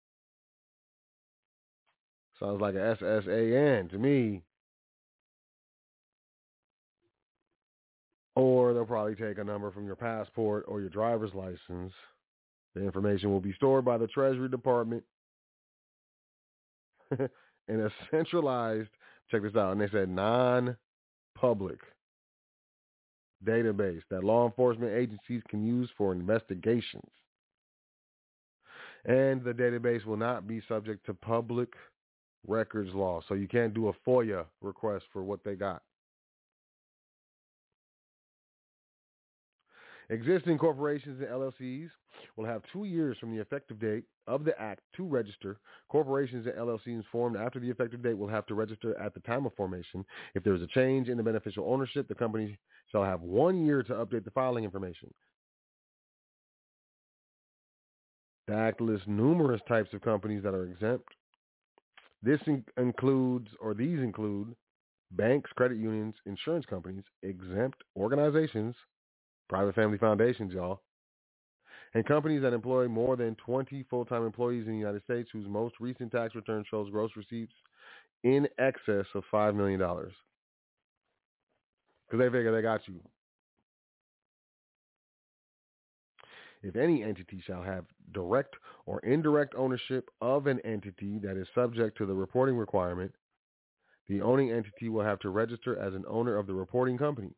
Sounds like a SSAN to me. Or they'll probably take a number from your passport or your driver's license. The information will be stored by the Treasury Department in a centralized, check this out, and they said non-public database that law enforcement agencies can use for investigations. And the database will not be subject to public records law. So you can't do a FOIA request for what they got. Existing corporations and LLCs will have 2 years from the effective date of the act to register. Corporations and LLCs formed after the effective date will have to register at the time of formation. If there is a change in the beneficial ownership, the company shall have 1 year to update the filing information. The act lists numerous types of companies that are exempt. These include banks, credit unions, insurance companies, exempt organizations, private family foundations, y'all, and companies that employ more than 20 full-time employees in the United States whose most recent tax return shows gross receipts in excess of $5 million. Because they figure they got you. If any entity shall have direct or indirect ownership of an entity that is subject to the reporting requirement, the owning entity will have to register as an owner of the reporting company.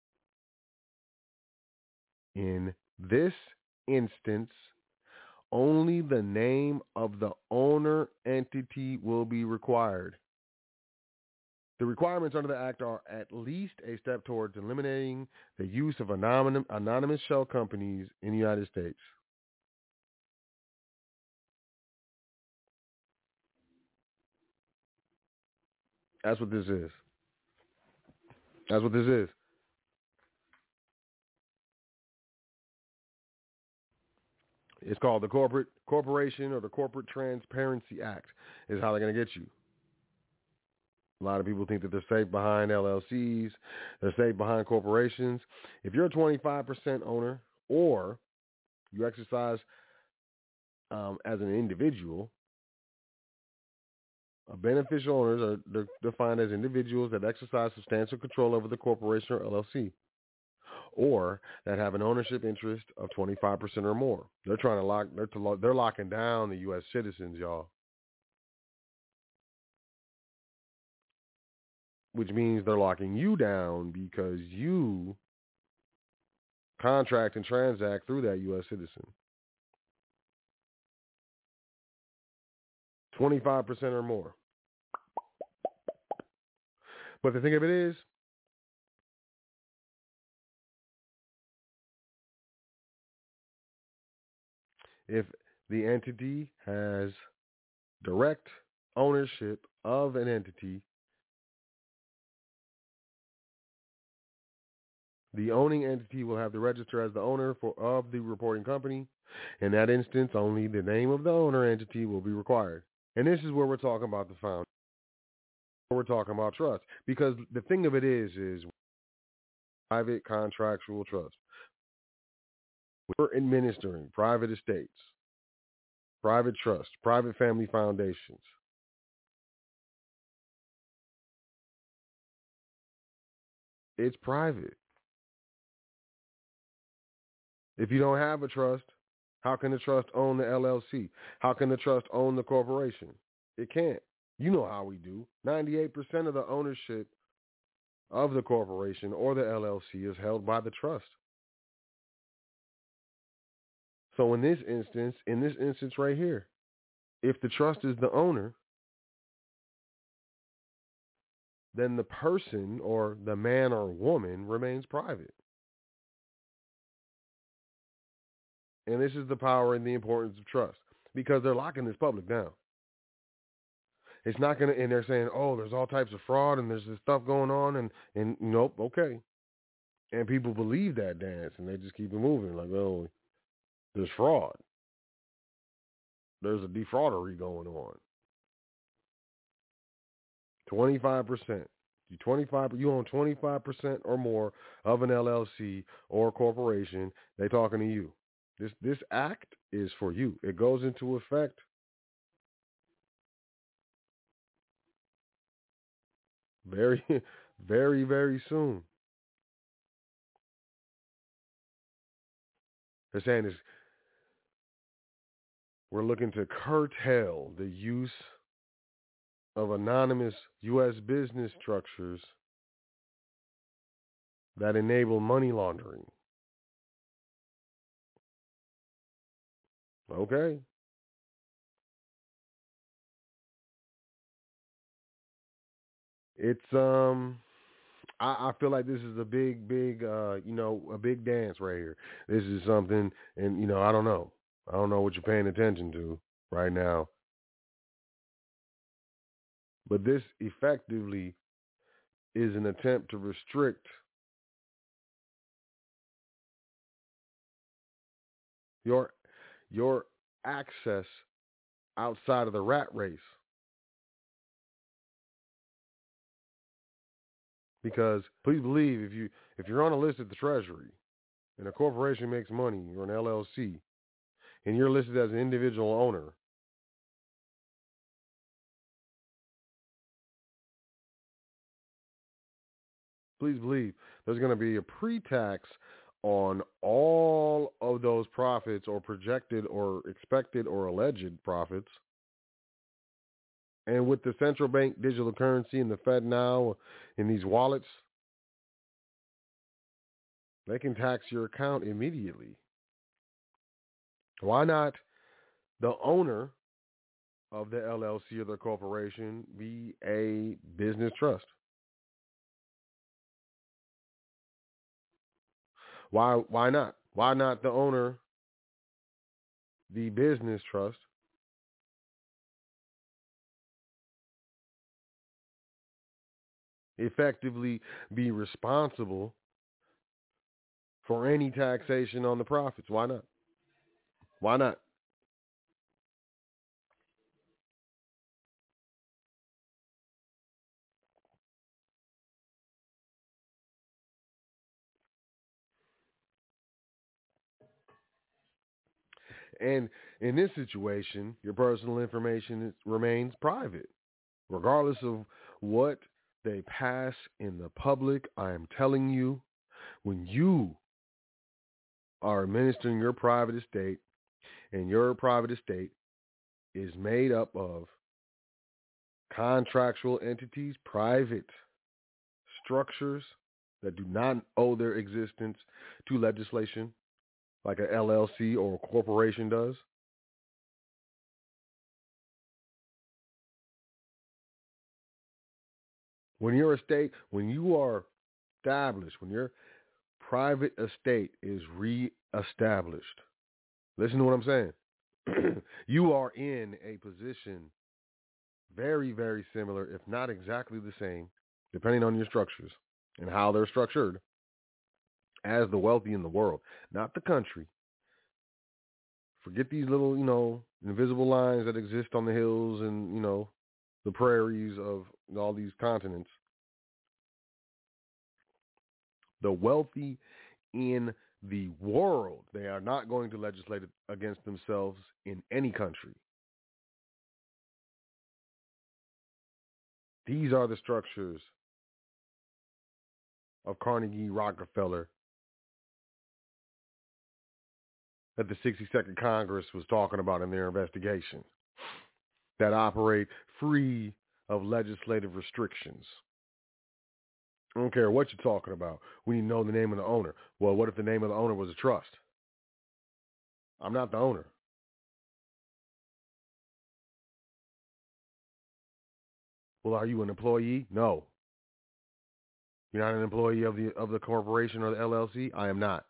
In this instance, only the name of the owner entity will be required. The requirements under the Act are at least a step towards eliminating the use of anonymous shell companies in the United States. That's what this is. That's what this is. It's called the Corporation or the Corporate Transparency Act is how they're going to get you. A lot of people think that they're safe behind LLCs. They're safe behind corporations. If you're a 25% owner or you exercise as an individual, beneficial owners are defined as individuals that exercise substantial control over the corporation or LLC, or that have an ownership interest of 25% or more. They're trying to they're locking down the U.S. citizens, y'all. Which means they're locking you down because you contract and transact through that U.S. citizen. 25% or more. But the thing of it is, if the entity has direct ownership of an entity, the owning entity will have to register as the owner of the reporting company. In that instance, only the name of the owner entity will be required. And this is where we're talking about the founder. We're talking about trust. Because the thing of it is private contractual trust. We're administering private estates, private trusts, private family foundations. It's private. If you don't have a trust, how can the trust own the LLC? How can the trust own the corporation? It can't. You know how we do. 98% of the ownership of the corporation or the LLC is held by the trust. So in this instance right here, if the trust is the owner, then the person or the man or woman remains private. And this is the power and the importance of trust, because they're locking this public down. It's not going to, and they're saying, oh, there's all types of fraud and there's this stuff going on and nope, okay. And people believe that dance and they just keep it moving like, oh, there's fraud. There's a defraudery going on. 25%. You own 25% or more of an LLC or corporation, they talking to you. This act is for you. It goes into effect very, very, very soon. They're saying we're looking to curtail the use of anonymous U.S. business structures that enable money laundering. Okay. It's I feel like this is a big a big dance right here. This is something, and I don't know what you're paying attention to right now, but this effectively is an attempt to restrict your access outside of the rat race. Because please believe, if you're on a list at the Treasury and a corporation makes money, you're an LLC, and you're listed as an individual owner, please believe there's going to be a pre-tax on all of those profits, or projected or expected or alleged profits. And with the central bank digital currency and the Fed now in these wallets, they can tax your account immediately. Why not the owner of the LLC or the corporation be a business trust? Why not? Why not the owner, the business trust? Effectively be responsible for any taxation on the profits? Why not? Why not? And in this situation, your personal information remains private. Regardless of what they pass in the public, I am telling you, when you are administering your private estate, and your private estate is made up of contractual entities, private structures that do not owe their existence to legislation, like an LLC or a corporation does. When your estate, when you are established, when your private estate is reestablished, listen to what I'm saying. You are in a position very, very similar, if not exactly the same, depending on your structures and how they're structured, as the wealthy in the world, not the country. Forget these little, invisible lines that exist on the hills and, the prairies of all these continents. The wealthy in the world, they are not going to legislate against themselves in any country. These are the structures of Carnegie, Rockefeller, that the 62nd Congress was talking about in their investigation, that operate free of legislative restrictions. I don't care what you're talking about. We need to know the name of the owner. Well, what if the name of the owner was a trust? I'm not the owner. Well, are you an employee? No. You're not an employee of the corporation or the LLC? I am not.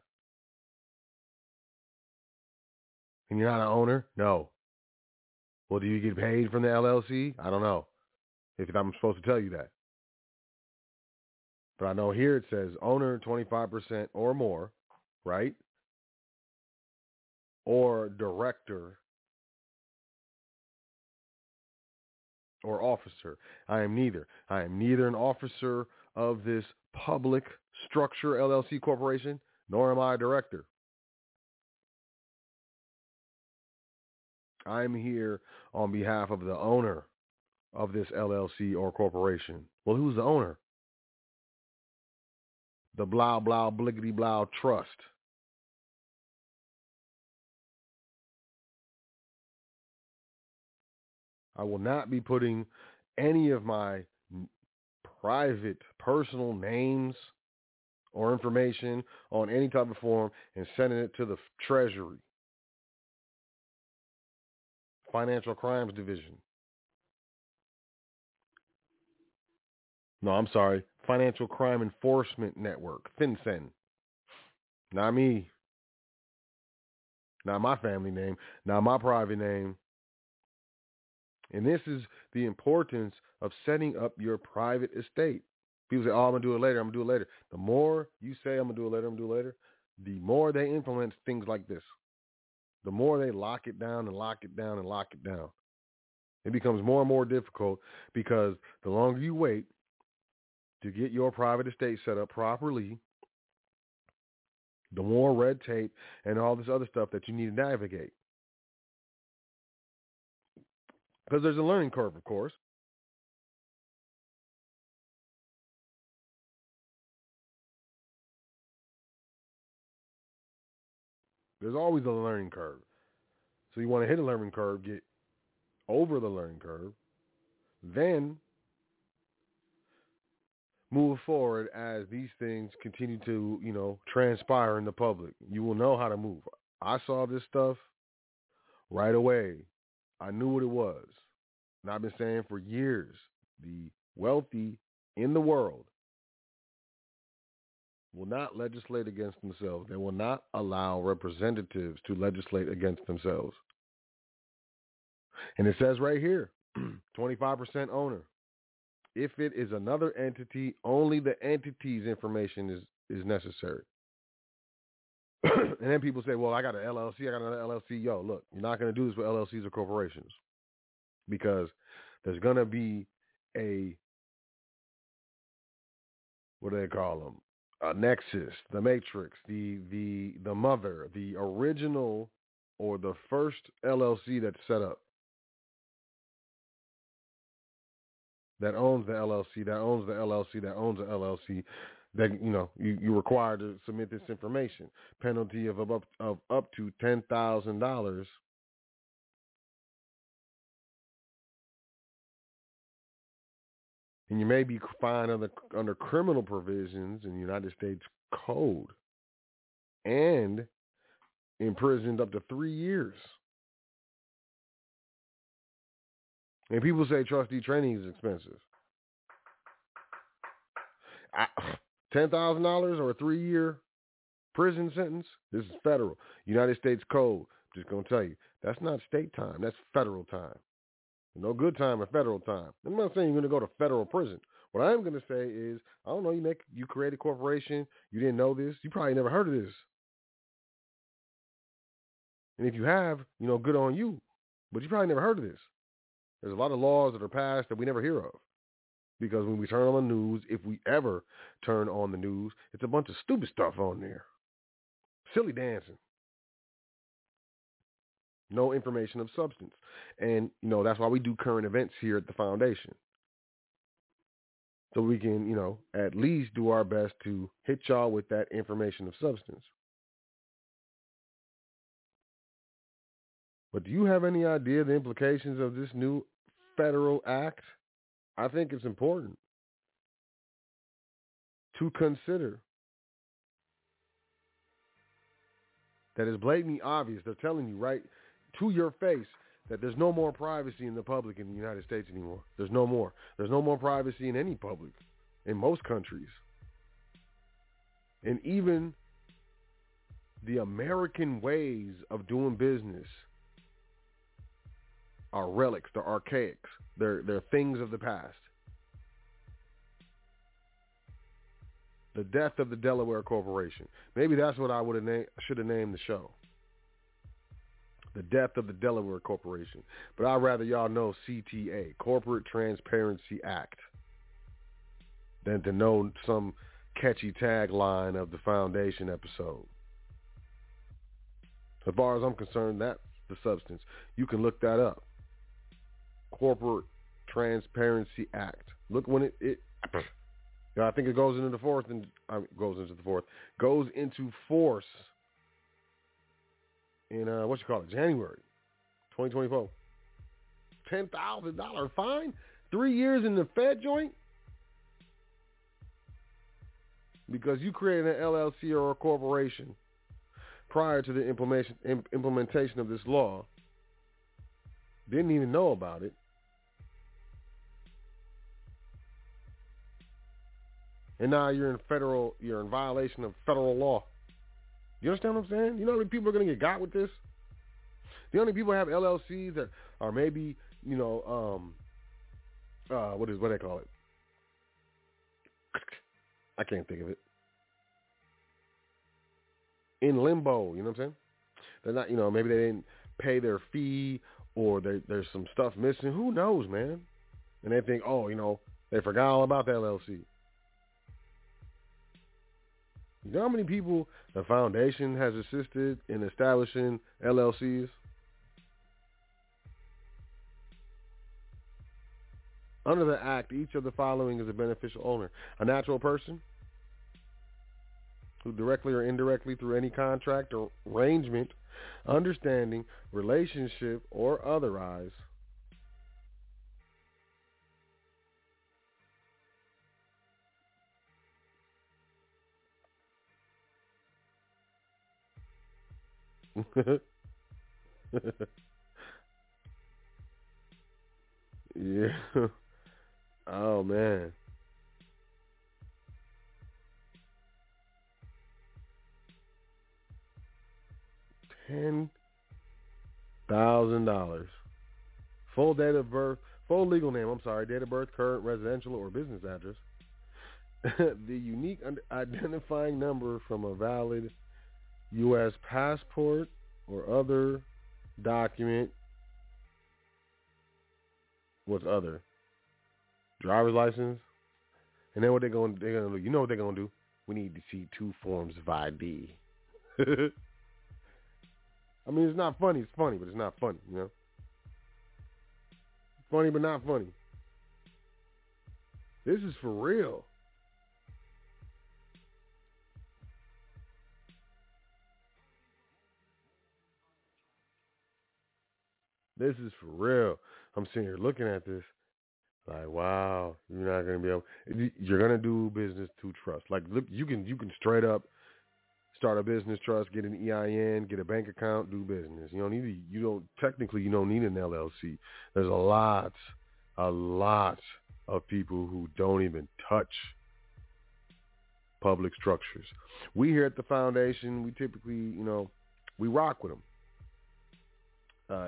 And you're not an owner? No. Well, do you get paid from the LLC? I don't know if I'm supposed to tell you that. But I know here it says owner 25% or more, right? Or director or officer. I am neither. I am neither an officer of this public structure LLC corporation, nor am I a director. I'm here on behalf of the owner of this LLC or corporation. Well, who's the owner? The blah, blah, bliggity, blah trust. I will not be putting any of my private, personal names or information on any type of form and sending it to the Treasury, Financial Crimes Division. No, I'm sorry. Financial Crime Enforcement Network, FinCEN. Not me. Not my family name. Not my private name. And this is the importance of setting up your private estate. People say, oh, I'm going to do it later. I'm going to do it later. The more you say, I'm going to do it later, I'm going to do it later, the more they implement things like this. The more they lock it down and lock it down and lock it down. It becomes more and more difficult because the longer you wait to get your private estate set up properly, the more red tape and all this other stuff that you need to navigate. Because there's a learning curve, of course. There's always a learning curve. So you want to hit a learning curve, get over the learning curve, then move forward as these things continue to, transpire in the public. You will know how to move. I saw this stuff right away. I knew what it was. And I've been saying for years, the wealthy in the world will not legislate against themselves. They will not allow representatives to legislate against themselves. And it says right here, 25% owner. If it is another entity, only the entity's information is necessary. And then people say, well, I got an LLC, I got another LLC. Yo, look, you're not going to do this with LLCs or corporations because there's going to be what do they call them? A nexus, the matrix, the mother, the original or the first LLC that's set up. That owns the LLC, that owns the LLC, that owns the LLC, that, you're required to submit this information. Penalty of up to $10,000. And you may be fined under criminal provisions in the United States Code and imprisoned up to 3 years. And people say trustee training is expensive. $10,000 or a 3-year prison sentence? This is federal. United States Code. I'm just going to tell you, that's not state time. That's federal time. No good time or federal time. I'm not saying you're going to go to federal prison. What I am going to say is, I don't know, you create a corporation, you didn't know this, you probably never heard of this. And if you have, good on you. But you probably never heard of this. There's a lot of laws that are passed that we never hear of. Because when we turn on the news, if we ever turn on the news, it's a bunch of stupid stuff on there. Silly dancing. No information of substance. And, that's why we do current events here at the foundation. So we can, at least do our best to hit y'all with that information of substance. But do you have any idea the implications of this new federal act? I think it's important to consider that it's blatantly obvious. They're telling you right to your face that there's no more privacy in the public in the United States anymore. There's no more. There's no more privacy in any public in most countries. And even the American ways of doing business are relics, they're archaics, they're things of the past. The death of the Delaware Corporation. Maybe that's what I should have named the show. The death of the Delaware Corporation. But I'd rather y'all know CTA, Corporate Transparency Act, than to know some catchy tagline of the Foundation episode. As far as I'm concerned, that's the substance. You can look that up. Corporate Transparency Act. Look when I think it goes into force in January 2024. $10,000 fine, 3 years in the Fed joint because you created an LLC or a corporation prior to the implementation of this law, didn't even know about it. And now you're in violation of federal law. You understand what I'm saying? You know how many people are going to get got with this? The only people who have LLCs that are maybe, what do they call it? I can't think of it. In limbo, you know what I'm saying? They're not, maybe they didn't pay their fee or there's some stuff missing. Who knows, man? And they think, they forgot all about the LLC. You know how many people the foundation has assisted in establishing LLCs? Under the Act, each of the following is a beneficial owner. A natural person who directly or indirectly through any contract or arrangement, understanding, relationship, or otherwise yeah. Oh man. $10,000. Full date of birth, full legal name, date of birth, current residential or business address. The unique identifying number from a valid U.S. passport or other document. What's other? Driver's license. And then what they're gonna do? You know what they're gonna do? We need to see 2 forms of ID. I mean, it's not funny. It's funny, but it's not funny. You know, funny but not funny. This is for real. This is for real. I'm sitting here looking at this like, wow, you're not going to be able, you're going to do business through trust. Like, look, you can straight up start a business trust, get an EIN, get a bank account, do business. You don't need an LLC. There's a lot of people who don't even touch public structures. We here at the foundation, we typically, we rock with them.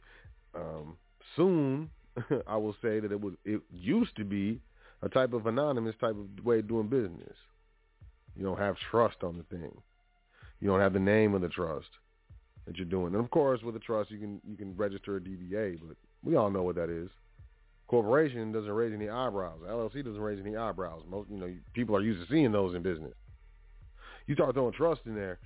Soon, I will say that it used to be a type of anonymous type of way of doing business. You don't have trust on the thing. You don't have the name of the trust that you're doing. And of course, with a trust, you can register a DBA, but we all know what that is. Corporation doesn't raise any eyebrows. LLC doesn't raise any eyebrows. Most, people are used to seeing those in business. You start throwing trust in there.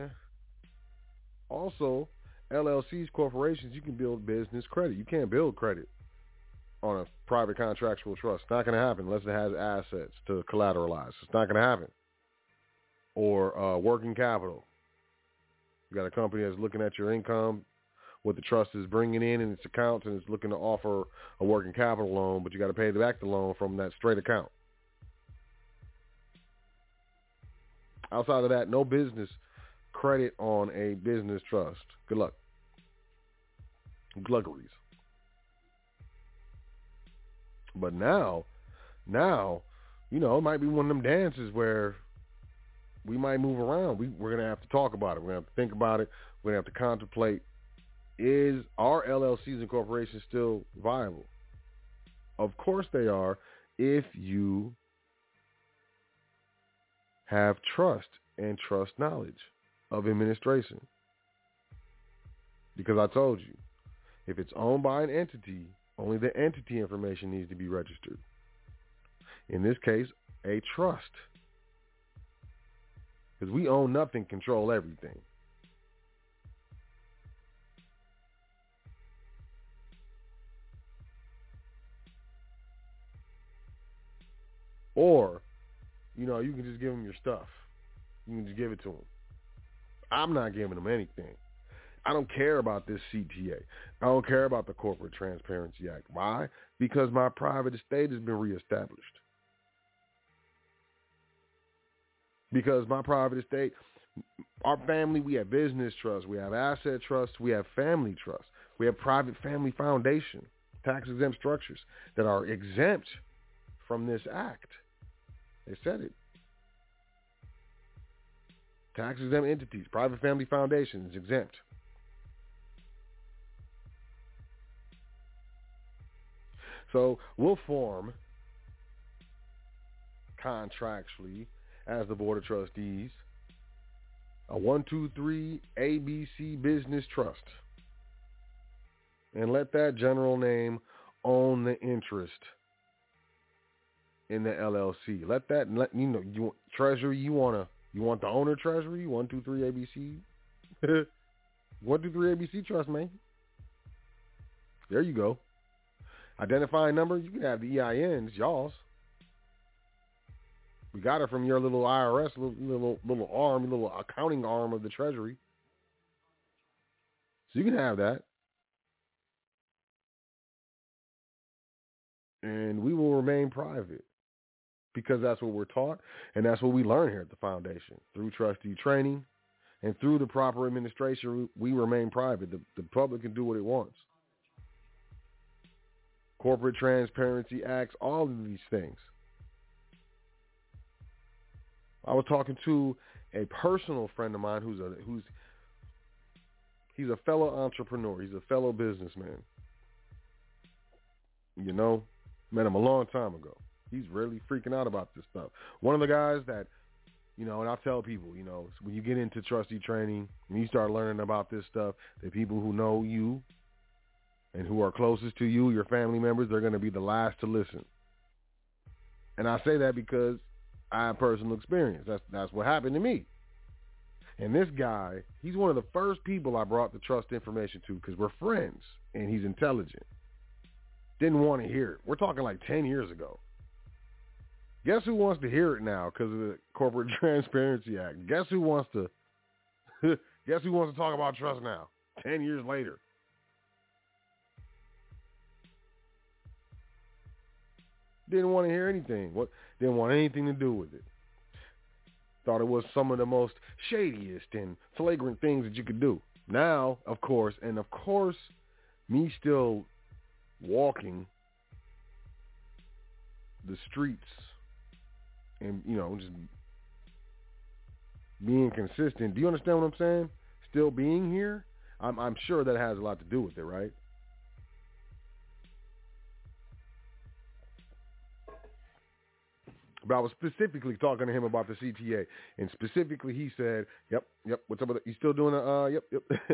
Also, LLCs, corporations, you can build business credit. You can't build credit on a private contractual trust. It's not going to happen unless it has assets to collateralize. It's not going to happen. Or working capital. You got a company that's looking at your income, what the trust is bringing in its accounts, and it's looking to offer a working capital loan, but you got to pay back the loan from that straight account. Outside of that, no business credit on a business trust. Good luck. Gluggeries. But now, it might be one of them dances where we might move around. We're going to have to talk about it. We're going to have to think about it. We're going to have to contemplate, is our LLCs and corporations still viable? Of course they are, if you have trust and trust knowledge of administration. Because I told you, if it's owned by an entity, only the entity information needs to be registered. In this case, a trust. Because we own nothing, control everything. Or, you can just give them your stuff. You can just give it to them. I'm not giving them anything. I don't care about this CTA. I don't care about the Corporate Transparency Act. Why? Because my private estate has been reestablished. Because my private estate, our family, we have business trusts, we have asset trusts, we have family trusts, we have private family foundation, tax-exempt structures that are exempt from this act. They said it. Tax-exempt entities, private family foundations, exempt. So we'll form contractually as the Board of Trustees a 123 ABC Business Trust and let that general name own the interest in the LLC. You want treasury, you want the owner treasury, 123 ABC 123 ABC Trust, man. There you go. Identifying number, you can have the EINs, y'all's. We got it from your little IRS, little arm, little accounting arm of the Treasury. So you can have that. And we will remain private because that's what we're taught and that's what we learn here at the foundation. Through trustee training and through the proper administration, we remain private. The public can do what it wants. Corporate Transparency Acts, all of these things. I was talking to a personal friend of mine he's a fellow entrepreneur. He's a fellow businessman. Met him a long time ago. He's really freaking out about this stuff. One of the guys that, You know, and I tell people, you know, when you get into trustee training, when you start learning about this stuff, the people who know you and who are closest to you, your family members, they're going to be the last to listen. And I say that because I have personal experience. That's what happened to me. And this guy, he's one of the first people I brought the trust information to because we're friends and he's intelligent. Didn't want to hear it. We're talking like 10 years ago. Guess who wants to hear it now because of the Corporate Transparency Act? Guess who wants to talk about trust now, 10 years later? Didn't want to hear anything. Didn't want anything to do with it. Thought it was some of the most shadiest and flagrant things that you could do. Now, of course, me still walking the streets and, you know, just being consistent. Do you understand what I'm saying? Still being here, I'm sure that has a lot to do with it, right? But I was specifically talking to him about the CTA, and specifically he said, "Yep, what's up with it? You still doing yep."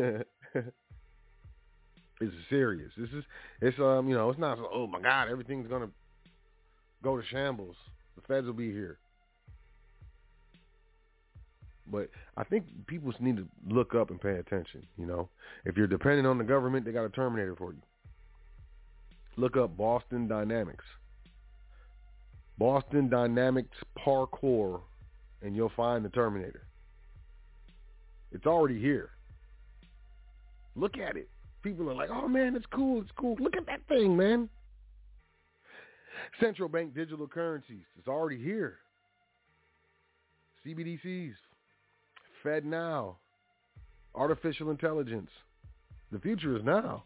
This is serious. It's you know, it's not, oh my God, everything's gonna go to shambles. The feds will be here. But I think people need to look up and pay attention, you know. If you're dependent on the government, they got a Terminator for you. Look up Boston Dynamics. Boston Dynamics Parkour, and you'll find the Terminator. It's already here. Look at it. People are like, oh man, it's cool. Look at that thing, man. Central bank digital currencies. It's already here. CBDCs. FedNow. Artificial intelligence. The future is now.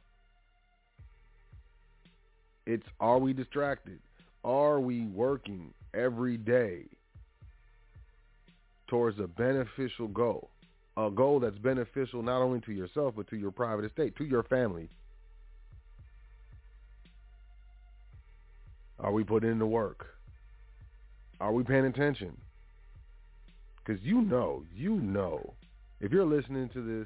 It's, are we distracted? Are we working every day towards a beneficial goal? A goal that's beneficial not only to yourself, but to your private estate, to your family. Are we putting in the work? Are we paying attention? Because you know, if you're listening to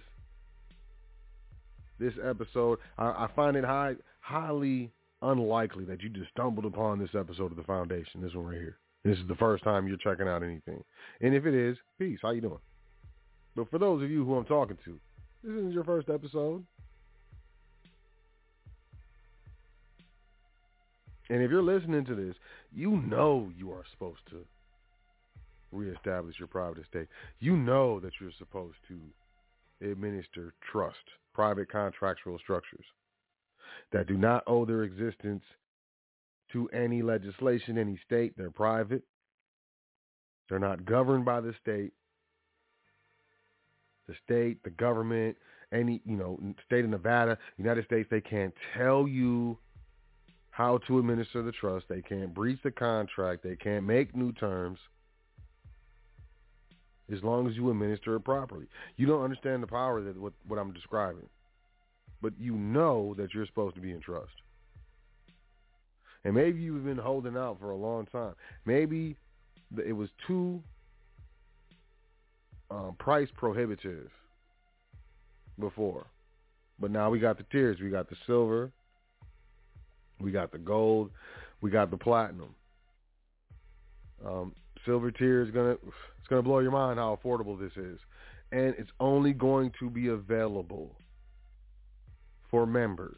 this episode, I find it highly unlikely that you just stumbled upon this episode of The Foundation, this one right here. This is the first time you're checking out anything. And if it is, peace, how you doing? But for those of you who I'm talking to, this isn't your first episode. And if you're listening to this, you know you are supposed to reestablish your private estate. You know that you're supposed to administer trust, private contractual structures that do not owe their existence to any legislation, any state. They're private. They're not governed by the state. The state, the government, any, state of Nevada, United States, they can't tell you how to administer the trust. They can't breach the contract. They can't make new terms as long as you administer it properly. You don't understand the power of what I'm describing, but you know that you're supposed to be in trust. And maybe you've been holding out for a long time. Maybe it was too price prohibitive before. But now we got the tiers. We got the silver. We got the gold. We got the platinum. Silver tier is gonna blow your mind how affordable this is. And it's only going to be available for members.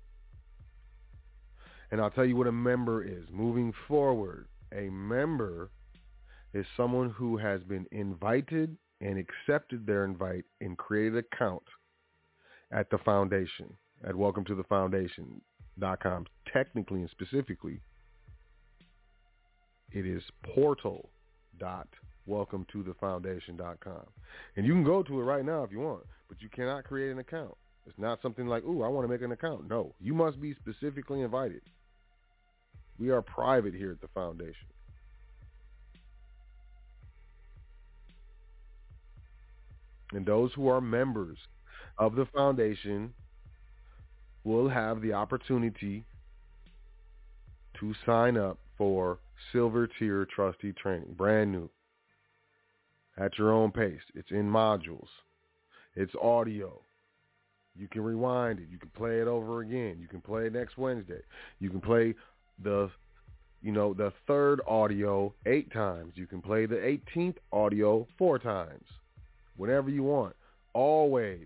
And I'll tell you what a member is. Moving forward, a member is someone who has been invited and accepted their invite and created an account at the foundation, at welcometothefoundation.com. Technically and specifically, it is portal.welcometothefoundation.com. And you can go to it right now if you want, but you cannot create an account. It's not something like, ooh, I want to make an account. No, you must be specifically invited. We are private here at the foundation. And those who are members of the foundation will have the opportunity to sign up for silver tier trustee training, brand new. at your own pace. It's in modules. It's audio. You can rewind it. You can play it over again. You can play it next Wednesday. You can play the third audio 8 times. You can play the 18th audio 4 times. Whenever you want. Always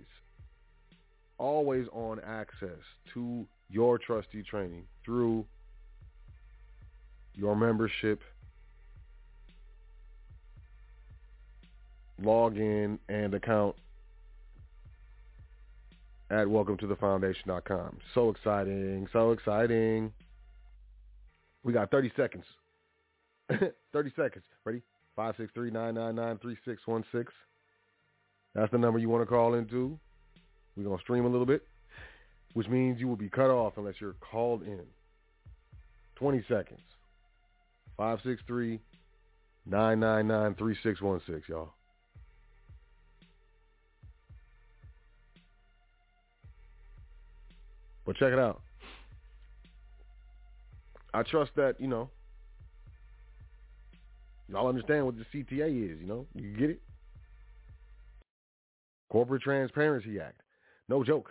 on access to your trustee training through your membership, login, and account at welcometothefoundation.com. So exciting. We got 30 seconds. 30 seconds. Ready? 563-999-3616. That's the number you want to call into. We're going to stream a little bit, which means you will be cut off unless you're called in. 20 seconds. 563-999-3616, y'all. But check it out. I trust that, y'all understand what the CTA is, You get it? Corporate Transparency Act. No joke.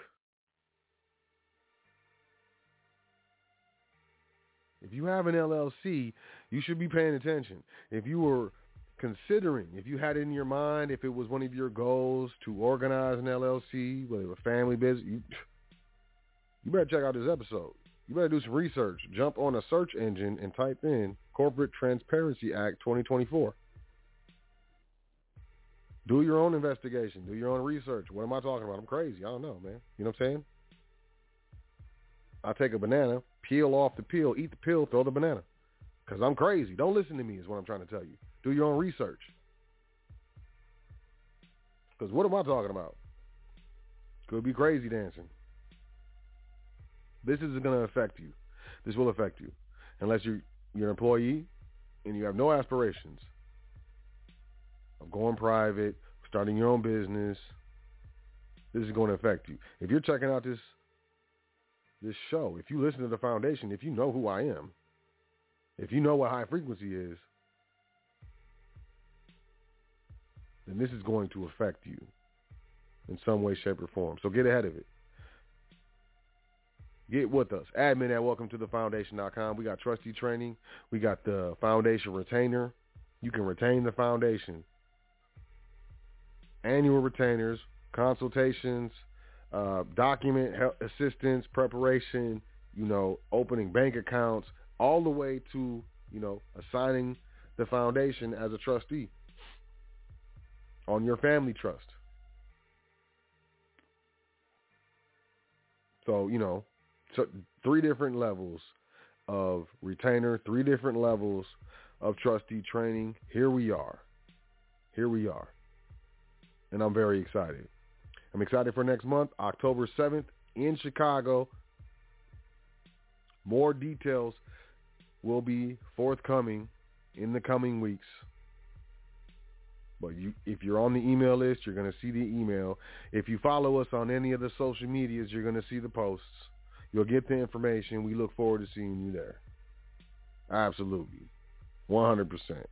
If you have an LLC, you should be paying attention. If you were considering, if you had it in your mind, if it was one of your goals to organize an LLC, whether it was a family business, you better check out this episode. You better do some research. Jump on a search engine and type in Corporate Transparency Act 2024. Do your own investigation. Do your own research. What am I talking about? I'm crazy. I don't know, man. You know what I'm saying? I take a banana, peel off the peel, eat the peel, throw the banana. Because I'm crazy. Don't listen to me is what I'm trying to tell you. Do your own research. Because what am I talking about? Could be crazy dancing. This is going to affect you. This will affect you. Unless you're an employee and you have no aspirations of going private, starting your own business, this is going to affect you. If you're checking out this show, if you listen to the foundation, if you know who I am, if you know what high frequency is, then this is going to affect you in some way, shape, or form. So get ahead of it. Get with us. Admin at welcometothefoundation.com. We got trustee training. We got the foundation retainer. You can retain the foundation. Annual retainers, consultations, document assistance, preparation, opening bank accounts, all the way to, assigning the foundation as a trustee on your family trust. So, so 3 different levels of retainer, 3 different levels of trustee training. Here we are. And I'm very excited. I'm excited for next month, October 7th in Chicago. More details will be forthcoming in the coming weeks. But if you're on the email list, you're going to see the email. If you follow us on any of the social medias, you're going to see the posts. You'll get the information. We look forward to seeing you there. Absolutely. 100%.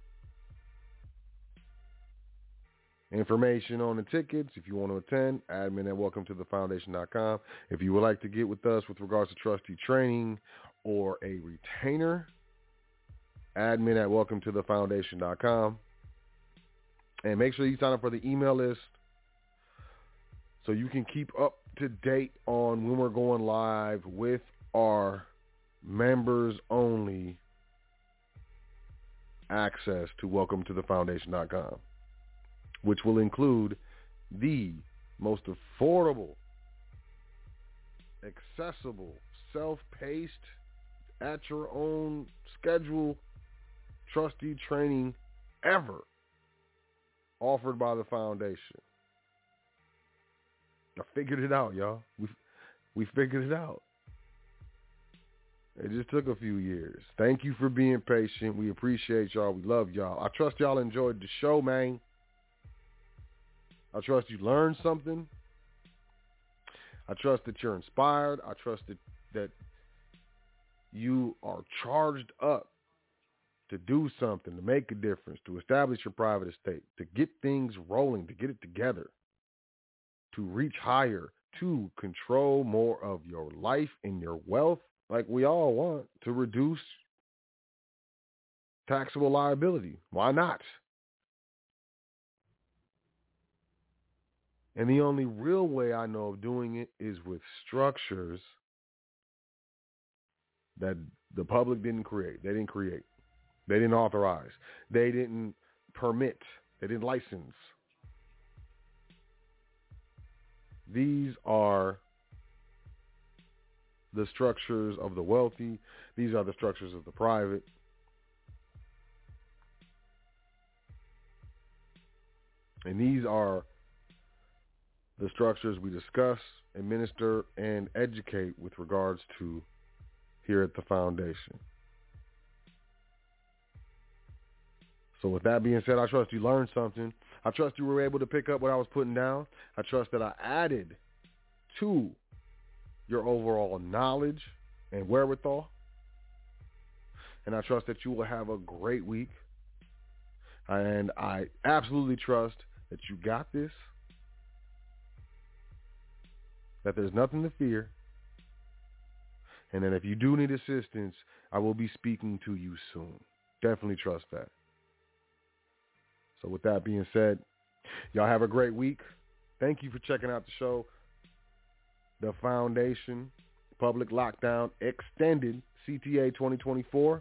Information on the tickets, if you want to attend, admin at welcometothefoundation.com. If you would like to get with us with regards to trustee training or a retainer, admin at welcometothefoundation.com. And make sure you sign up for the email list so you can keep up to date on when we're going live with our members only access to welcometothefoundation.com, which will include the most affordable, accessible, self-paced, at your own schedule trustee training ever offered by the foundation. I figured it out, y'all. We figured it out. It just took a few years. Thank you for being patient. We appreciate y'all. We love y'all. I trust y'all enjoyed the show, man. I trust you learned something. I trust that you're inspired. I trust that you are charged up to do something, to make a difference, to establish your private estate, to get things rolling, to get it together, to reach higher, to control more of your life and your wealth, like we all want, to reduce taxable liability. Why not? And the only real way I know of doing it is with structures that the public didn't create. They didn't create. They didn't authorize. They didn't permit. They didn't license. These are the structures of the wealthy. These are the structures of the private. And these are the structures we discuss, administer, and educate with regards to here at the foundation. So with that being said, I trust you learned something. I trust you were able to pick up what I was putting down. I trust that I added to your overall knowledge and wherewithal. And I trust that you will have a great week. And I absolutely trust that you got this, that there's nothing to fear, and that if you do need assistance, I will be speaking to you soon. Definitely trust that. So with that being said, y'all have a great week. Thank you for checking out the show. The Foundation, Public Lockdown Extended, CTA 2024.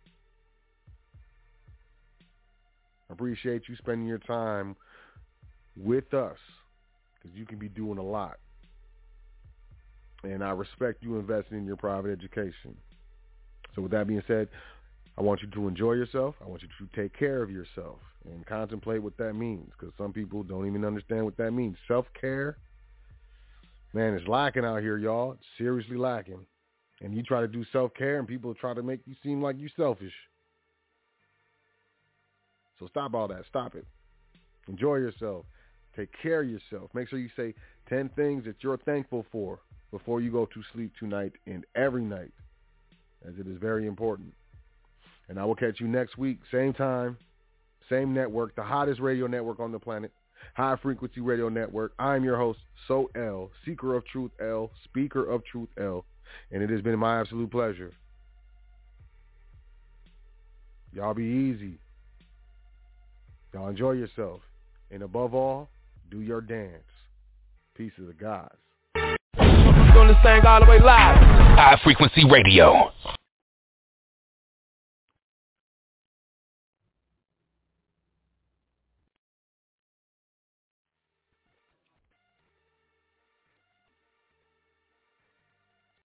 I appreciate you spending your time with us, because you can be doing a lot. And I respect you investing in your private education. So with that being said, I want you to enjoy yourself. I want you to take care of yourself and contemplate what that means, because some people don't even understand what that means. Self-care, man, it's lacking out here, y'all. It's seriously lacking. And you try to do self-care and people try to make you seem like you're selfish. So stop all that. Stop it. Enjoy yourself. Take care of yourself. Make sure you say 10 things that you're thankful for before you go to sleep tonight and every night, as it is very important. And I will catch you next week, same time, same network, the hottest radio network on the planet, High Frequency Radio Network. I'm your host, So L, Seeker of Truth L, Speaker of Truth L, and it has been my absolute pleasure. Y'all be easy. Y'all enjoy yourself. And above all, do your dance. Peace of the gods. High Frequency Radio.